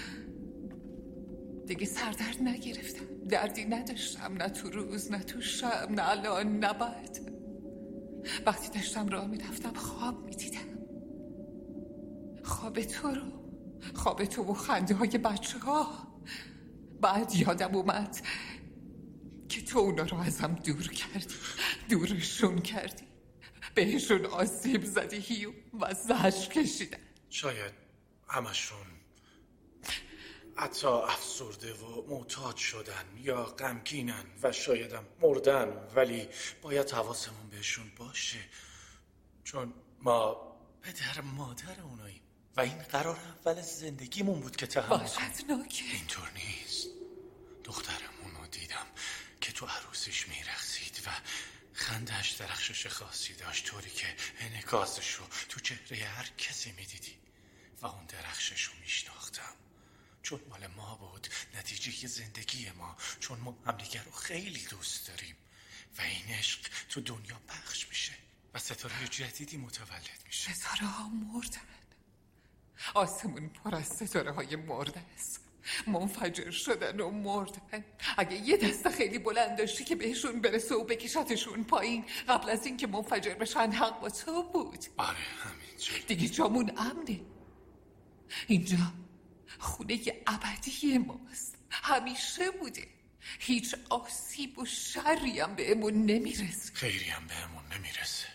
دیگه سردرد نگرفتم، دردی نداشتم، نه تو روز نه تو شب، نه الان نه بعد. وقتی داشتم راه میرفتم خواب میدیدم، خواب تو رو، خواب تو و خنده های بچه ها. بعد یادم اومد که تو اونا رو ازم دور کردی، دورشون کردی، بهشون آسیب زدی هیو و زهر کشیدن. شاید همشون حتی افسرده و معتاد شدن یا غمگینن و شایدم مردن، ولی باید حواسمون بهشون باشه چون ما پدر مادر اوناییم و این قرار اول زندگیمون بود که تحمل کنیم. اینطور نیست. دخترمون رو دیدم که تو عروسش میرقصید و خندش درخشش خاصی داشت، طوری که انعکاسش رو تو چهره هر کسی میدیدی و اون درخشش رو میشناختم چون مال ما بود، نتیجه زندگی ما، چون ما همدیگر رو خیلی دوست داریم و این عشق تو دنیا پخش میشه و ستاره جدیدی متولد میشه. ستاره ها مردن، آسمون پر از ستاره های مرده است، منفجر شدن و مردن. اگه یه دسته خیلی بلند داشتی که بهشون برسه و بکشتشون پایین قبل از این که منفجر بشن، حق با تو بود. آره همینجور. دیگه جامون امنه، اینجا خونه ابدی ماست، همیشه بوده. هیچ آسیب و شری هم بهمون نمیرسه. خیری هم بهمون نمیرسه.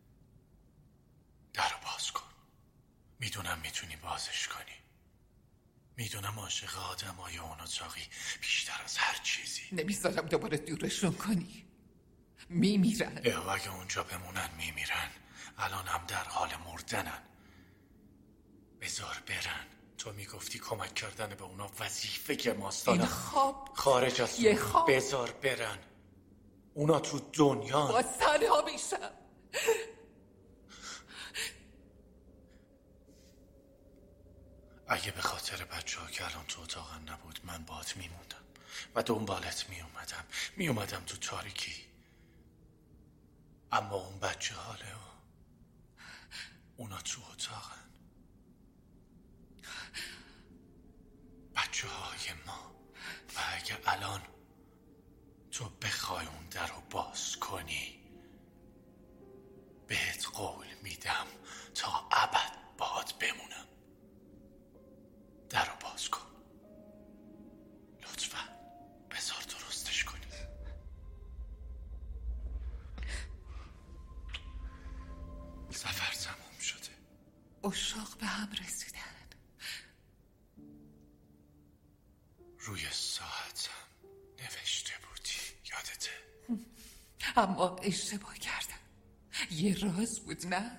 درو باز کن. میدونم میتونی بازش کنی. میدونم عاشق آدمای اون اتاقی بیشتر از هر چیزی. نمیذارم دوباره دورشون کنی، میمیرن. یا اگه اونجا بمونن میمیرن. الان هم در حال مردنن. بذار برن. تو میگفتی کمک کردن به اونا وظیفه ماست. این خواب خارج از یه خواب. بذار برن. اونا تو دنیا باز تنها میشم. اگه به خاطر بچه ها که الان تو اتاقم نبود من باهات میموندم و دنبالت میومدم میومدم تو تاریکی، اما اون بچه حاله و اونا تو اتاقن. بچه های ما. و اگه الان تو بخوای اون در رو باز کنی بهت قول میدم تا ابد باهات بمونم. در رو باز کن لطفا. بذار درستش کنی. سفر تموم شده. اشاق به هم رسیدن. روی ساعتم نوشته بودی، یادته؟ اما اشتباه کردم. یه راز بود نه؟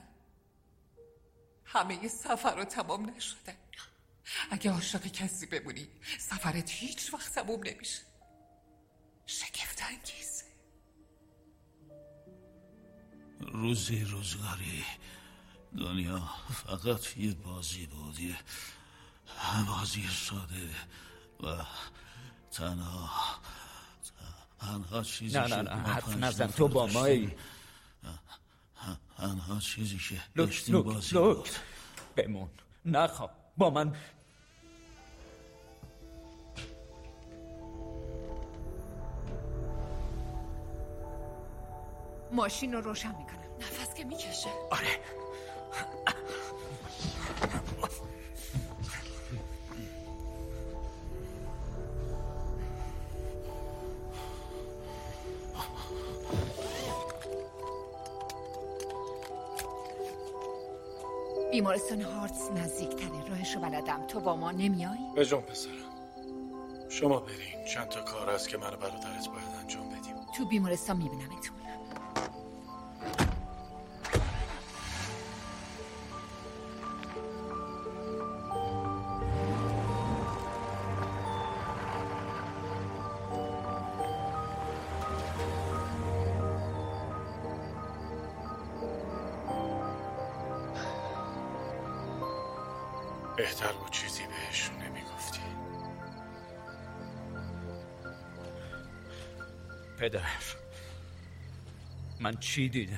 همه سفر رو تمام نشده. اگه عاشق کسی بمونی سفرت هیچ وقت تموم نمیشه. شگفت انگیزه. روزی روزگاری دنیا فقط یه بازی بود، یه بازی ساده و تنها تنها چیزی نه نه نه حرف نزن، تو با مایی. تنها چیزی که لوک داشتیم لوک بازی لوک بود. بمون، نخواب با من. ماشین رو روشن میکنم. نفس که میکشه. آره. بیمارستان هارتس نزدیکتره، راهشو بلدم. تو با ما نمیای؟ بجون پسرم، شما برین. چند تا کار هست که من و برادرت باید انجام بدیم. تو بیمارستان میبینمتون. بهتر بود چیزی بهشون نمیگفتی. پدر، من چی دیدم؟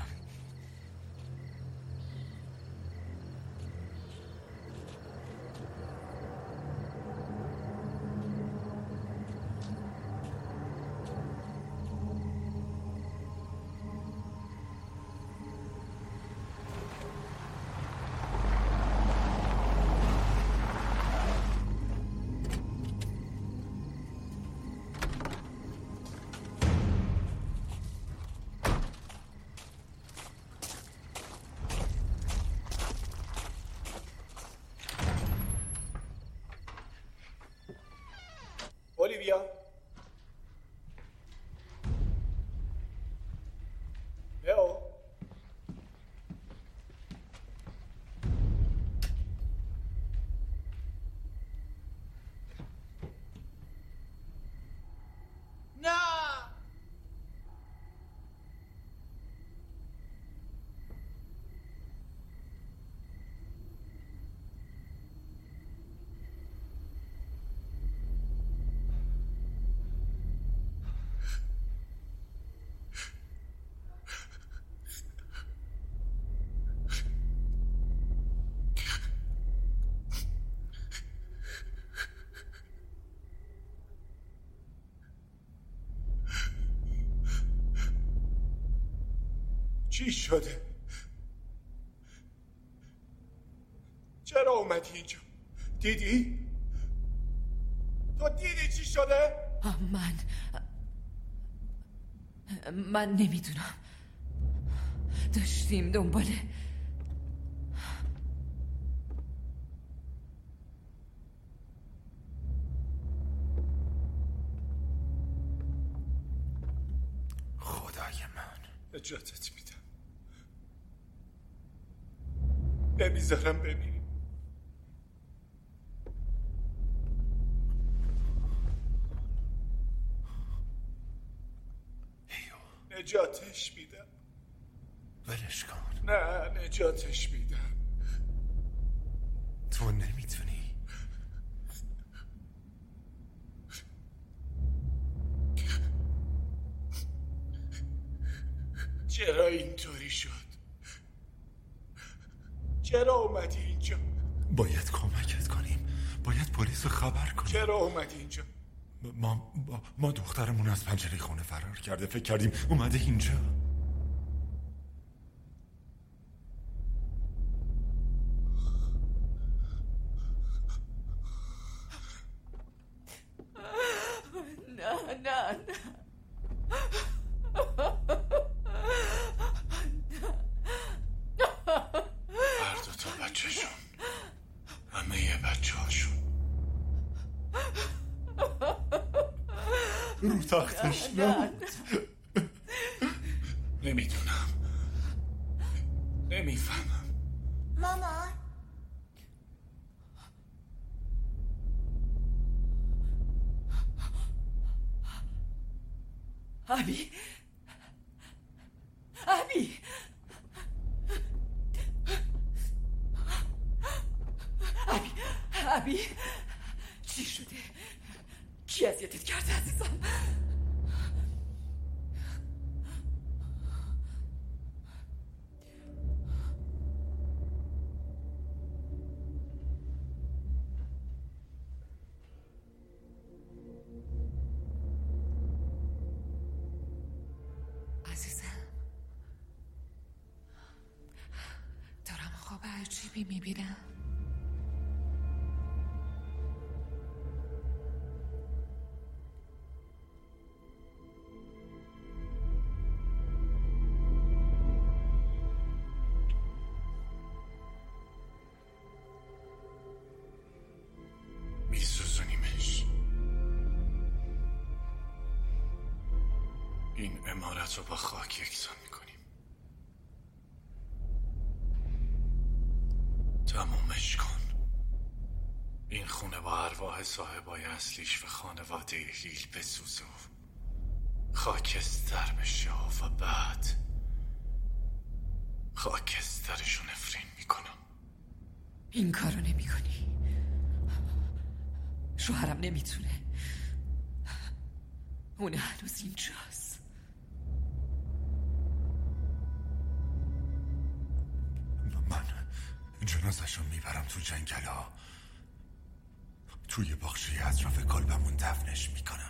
اولیویا، لئو، نه. چی شده؟ چرا اومدی اینجا؟ دیدی؟ تو دیدی چی شده؟ من من نمیدونم. داشتیم دنباله خدای من، نجاتت میدم، نمیذارم بمیری. نجاتش میدم. ولش کن. نه، نجاتش میدم. تو نمیتونی. چرا اینطوری شد؟ چرا اومدی اینجا؟ باید کمکت کنیم. باید پلیس رو خبر کنیم. چرا اومدی اینجا؟ ما ما دخترمون از پنجره خونه فرار کرده. فکر کردیم اومده اینجا. نه نه نه هر دو تا بچه‌شون، همه یه بچه هاشون رو تختش نبود. نمیدونم، نمیفهمم. مامان ابی ابی ابی ابی چی شده؟ کی اذیتت کرده عزیزم؟ خواب عجیبی میبینم. میسوزونیمش. این عمارت رو با خاک یکسان میکنیم. تمومش کن. این خونه با ارواح صاحبای اصلیش و خانواده هیل بسوزه و خاکستر بشه و بعد خاکسترشو نفرین میکنم. این کارو نمی کنی. شوهرم نمیتونه. اون هنوز اینجاست. ازشون میبرم تو جنگلا، توی باغچه اطراف کلبمون دفنش میکنم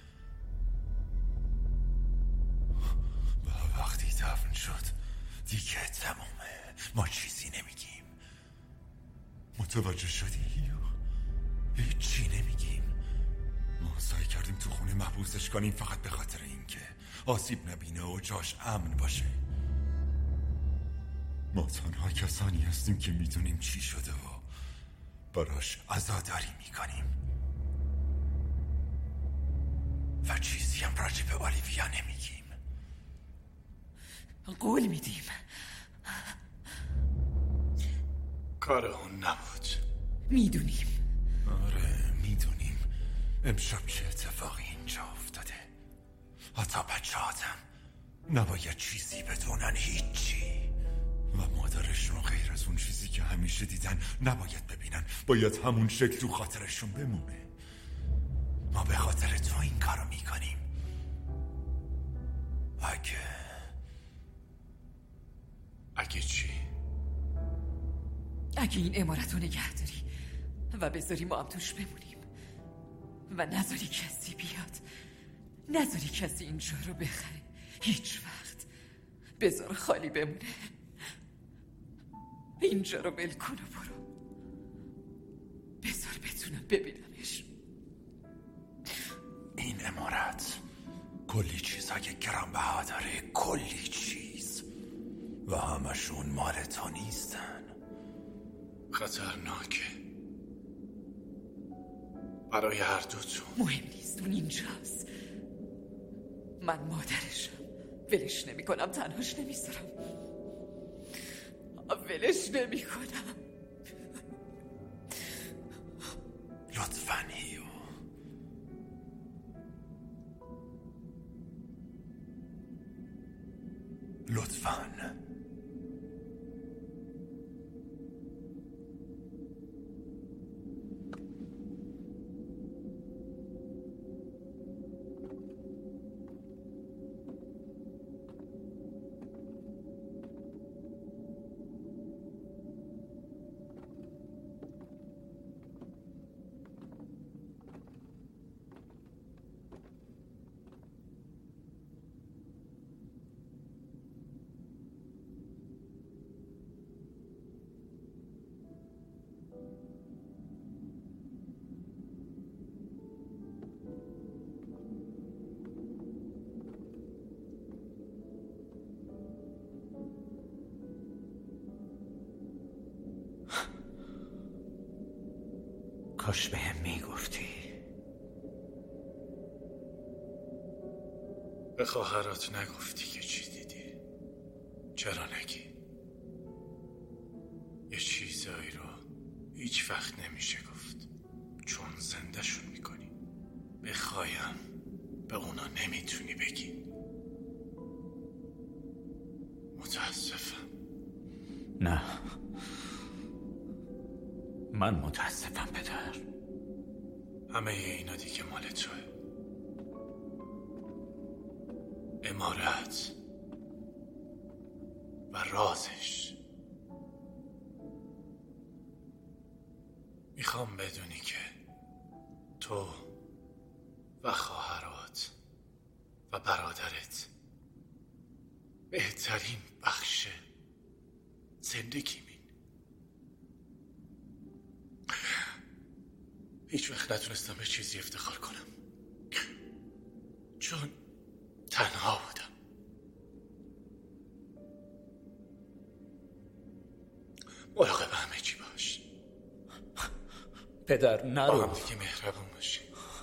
و وقتی دفن شد دیگه تمومه. ما چیزی نمیگیم. متوجه شدی؟ هیچی نمیگیم. ما سعی کردیم تو خونه محبوسش کنیم فقط به خاطر اینکه آسیب نبینه و جاش امن باشه. ما تنها کسانی هستیم که میدونیم چی شده و براش عزاداری میکنیم و چیزی هم راجع به اولیویا نمیگیم. قول میدیم کار اون نبود. میدونیم. آره میدونیم. امشب چه اتفاقی اینجا افتاده. حتی بچه آدم نباید چیزی بدونن، هیچی. و مادرشون غیر از اون چیزی که همیشه دیدن نباید ببینن. باید همون شکل تو خاطرشون بمونه. ما به خاطر تو این کارو میکنیم. اگه اگه چی؟ اگه این عمارت رو نگه داری و بذاری ما هم توش بمونیم و نذاری کسی بیاد، نذاری کسی اینجا رو بخره هیچ وقت، بذار خالی بمونه، اینجا رو ول کن و برو، بذار بتونم ببینمش. این عمارت کلی چیزای گرانبها داره، کلی چیز، و همشون مال تو نیستن. خطرناکه برای هر دوتون. مهم نیست، اون اینجاست. من مادرشم، ولش نمی کنم، تنهاش نمیذارم، ولش نمی کنم. لطفاً هیو. لطفاً. کاش به هم میگفتی. به خواهرات نگفتی که چی دیدی؟ چرا نگی؟ یه چیزایی رو هیچ وقت نمیشه گفت چون زندهشون میکنی. بخوایم به اونا نمیتونی بگی. متاسفم. نه، من متاسفم پدر. همه اینا دیگه مال توه. عمارت و رازش. میخوام بدونی که تو و خواهرات و برادرت بهترین بخش زندگیمین. هیچ وقت نتونستم به چیزی افتخار کنم چون تنها بودم. مراقب همه چی باش پدر. نرو. با هم دیگه مهربون باشی.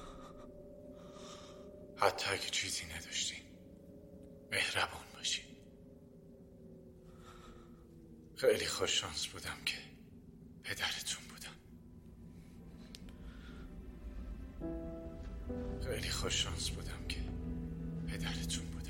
حتی اگه چیزی نداشتی مهربون باشی. خیلی خوش شانس بودم که پدرتون بودم. خیلی خوش شانس بودم که پدرتون بودم.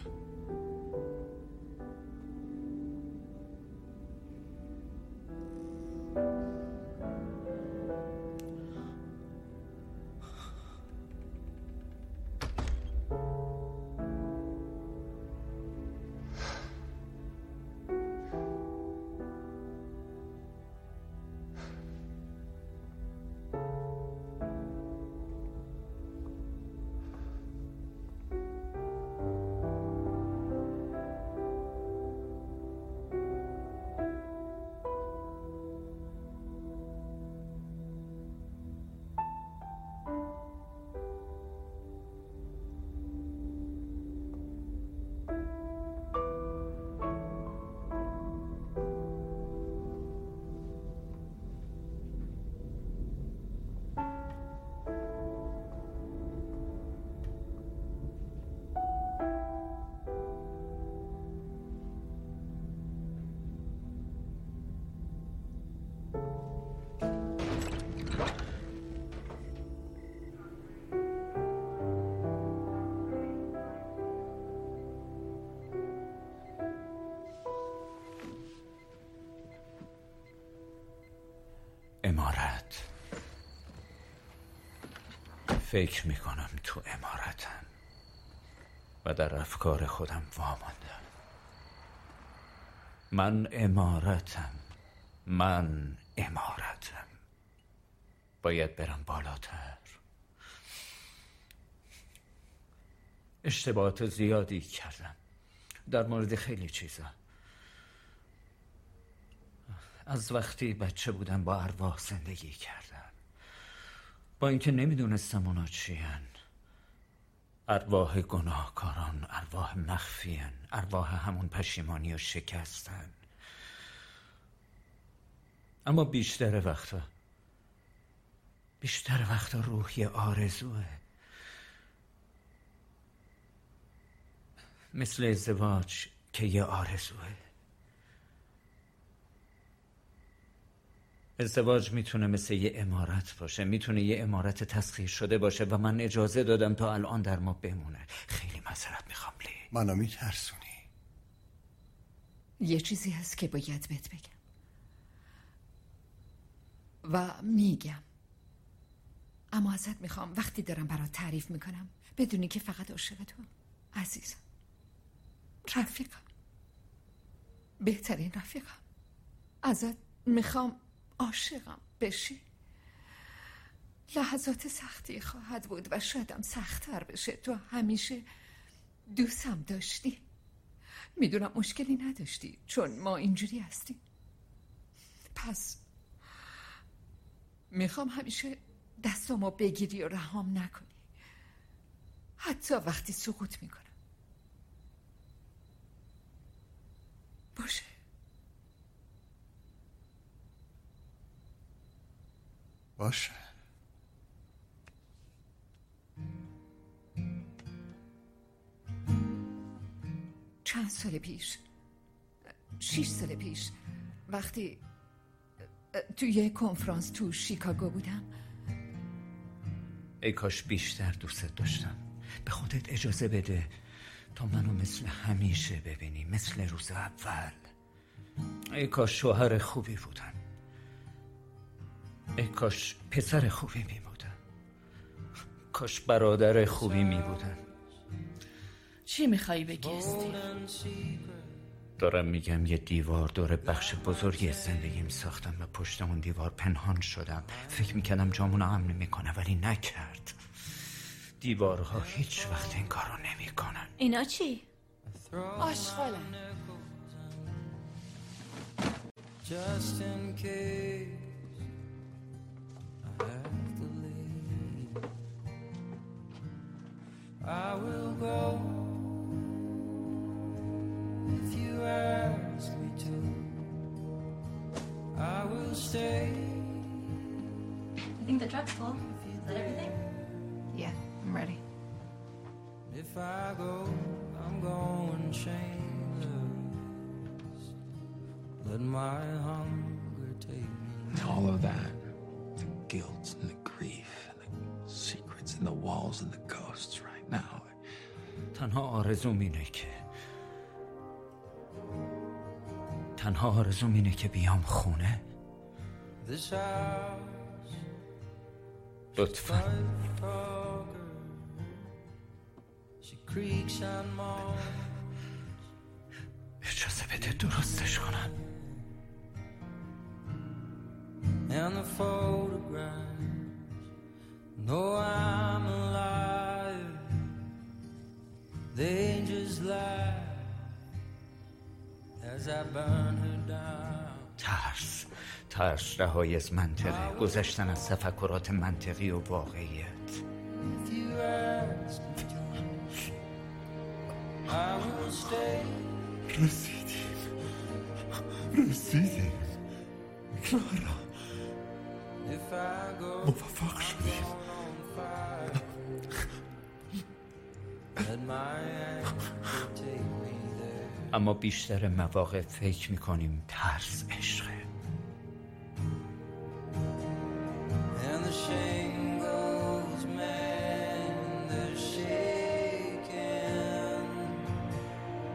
فکر میکنم تو عمارتم و در افکار خودم واماندم. من عمارتم، من عمارتم. باید برم بالاتر. اشتباهات زیادی کردم در مورد خیلی چیزا. از وقتی بچه بودم با ارواح زندگی کردم، با اینکه نمیدونستم اونا چی هن. ارواح گناهکاران، ارواح مخفی هن، ارواح همون پشیمانی و شکستن. اما بیشتر وقتا بیشتر وقتا روح یه آرزوه، مثل ازدواج که یه آرزوه. ازدواج میتونه مثل یه عمارت باشه، میتونه یه عمارت تسخیر شده باشه و من اجازه دادم تا الان در ما بمونه. خیلی معذرت میخوام لی. منو میترسونی. یه چیزی هست که باید بهت بگم و میگم، اما ازت میخوام وقتی دارم برات تعریف میکنم بدونی که فقط عاشق تو عزیزم، رفیقم، بهترین رفیقم. ازت میخوام عاشقم بشی. لحظات سختی خواهد بود و شایدم سخت‌تر بشه. تو همیشه دوستم داشتی. میدونم مشکلی نداشتی چون ما اینجوری هستیم. پس میخوام همیشه دستامو بگیری و رهام نکنی، حتی وقتی سقوط میکنم. باشه؟ باشه. چند سال پیش، شیش سال پیش، وقتی توی یه کنفرانس تو شیکاگو بودم. ای کاش بیشتر دوست داشتم. به خودت اجازه بده تا منو مثل همیشه ببینی، مثل روز اول. ای کاش شوهر خوبی بودم. ای کاش پسر خوبی می بودم. کاش برادر خوبی می بودم. چی میخوایی بگی استیو؟ دارم میگم یه دیوار دور بخش بزرگی از زندگیم ساختم و پشت اون دیوار پنهان شدم. فکر میکردم جامونو امن میکنه ولی نکرد. دیوارها هیچ وقت این کارو نمیکنن. اینا چی؟ آشغالن. Just in case I have to leave, I will go if you ask me to. I will stay. I think the truck's full. Is that everything? Yeah, I'm ready. If I go, I'm going shameless. Let my hunger take me. All of that, the guilt and the grief and the secrets and the walls and the ghosts right now. تنها آرزوم اینه که تنها آرزوم اینه که بیام خونه. This house, لطفاً. She creaks and moans. اجازه بده درستش کنم. And the photographs know I'm alive. They just laugh as I burn her down. ترس ترس رهایی از منطقه، گذشتن از تفکرات منطقی و واقعیت. If you ask me to, I will stay. رسیدیم رسیدیم کلارا، موفق شدیم. اما بیشتر مواقع فکر میکنیم ترس عشقه. And the shingles mend, they're shaking,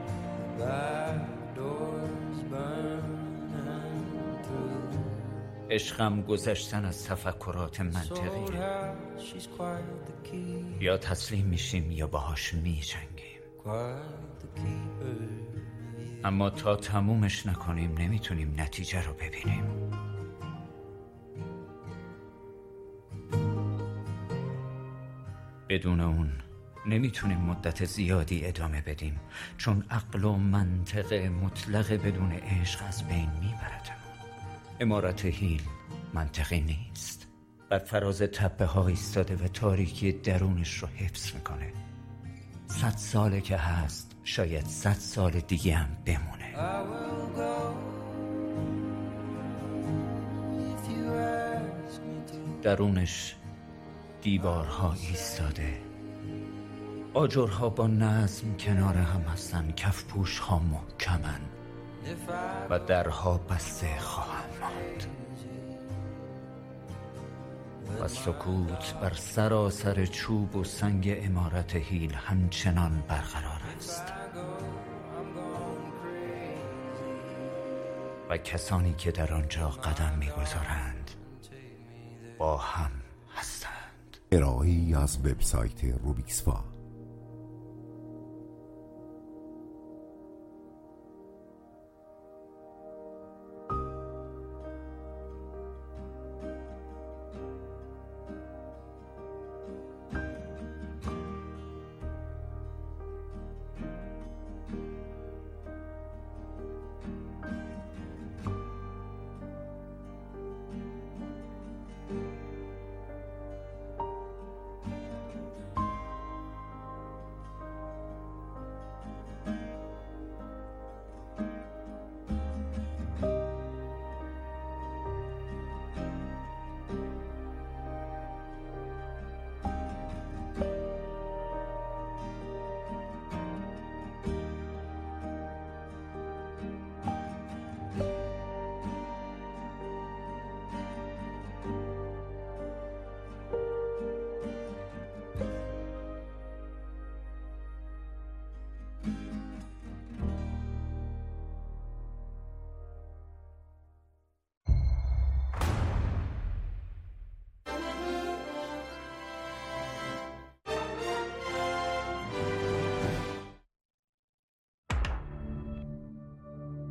back doors burning through. عشقم گذشتن از تفکرات منطقی، یا تسلیم میشیم یا باهاش میجنگیم. اما تا تمومش نکنیم نمیتونیم نتیجه رو ببینیم. بدون اون نمیتونیم مدت زیادی ادامه بدیم، چون عقل و منطق مطلق بدون عشق از بین میبردمون. عمارت هیل منطقی نیست. بر فراز تپه ها ایستاده و تاریکی درونش رو حفظ میکنه. صد ساله که هست، شاید صد سال دیگه هم بمونه. درونش دیوارها ایستاده، آجرها با نظم کنار هم هستن، کفپوش ها محکمن و درها بسته خواهند ماند و سکوت بر سراسر چوب و سنگ عمارت هیل همچنان برقرار است و کسانی که در آنجا قدم می‌گذارند با هم هستند. ارائه‌ای از وبسایت روبیکس فا.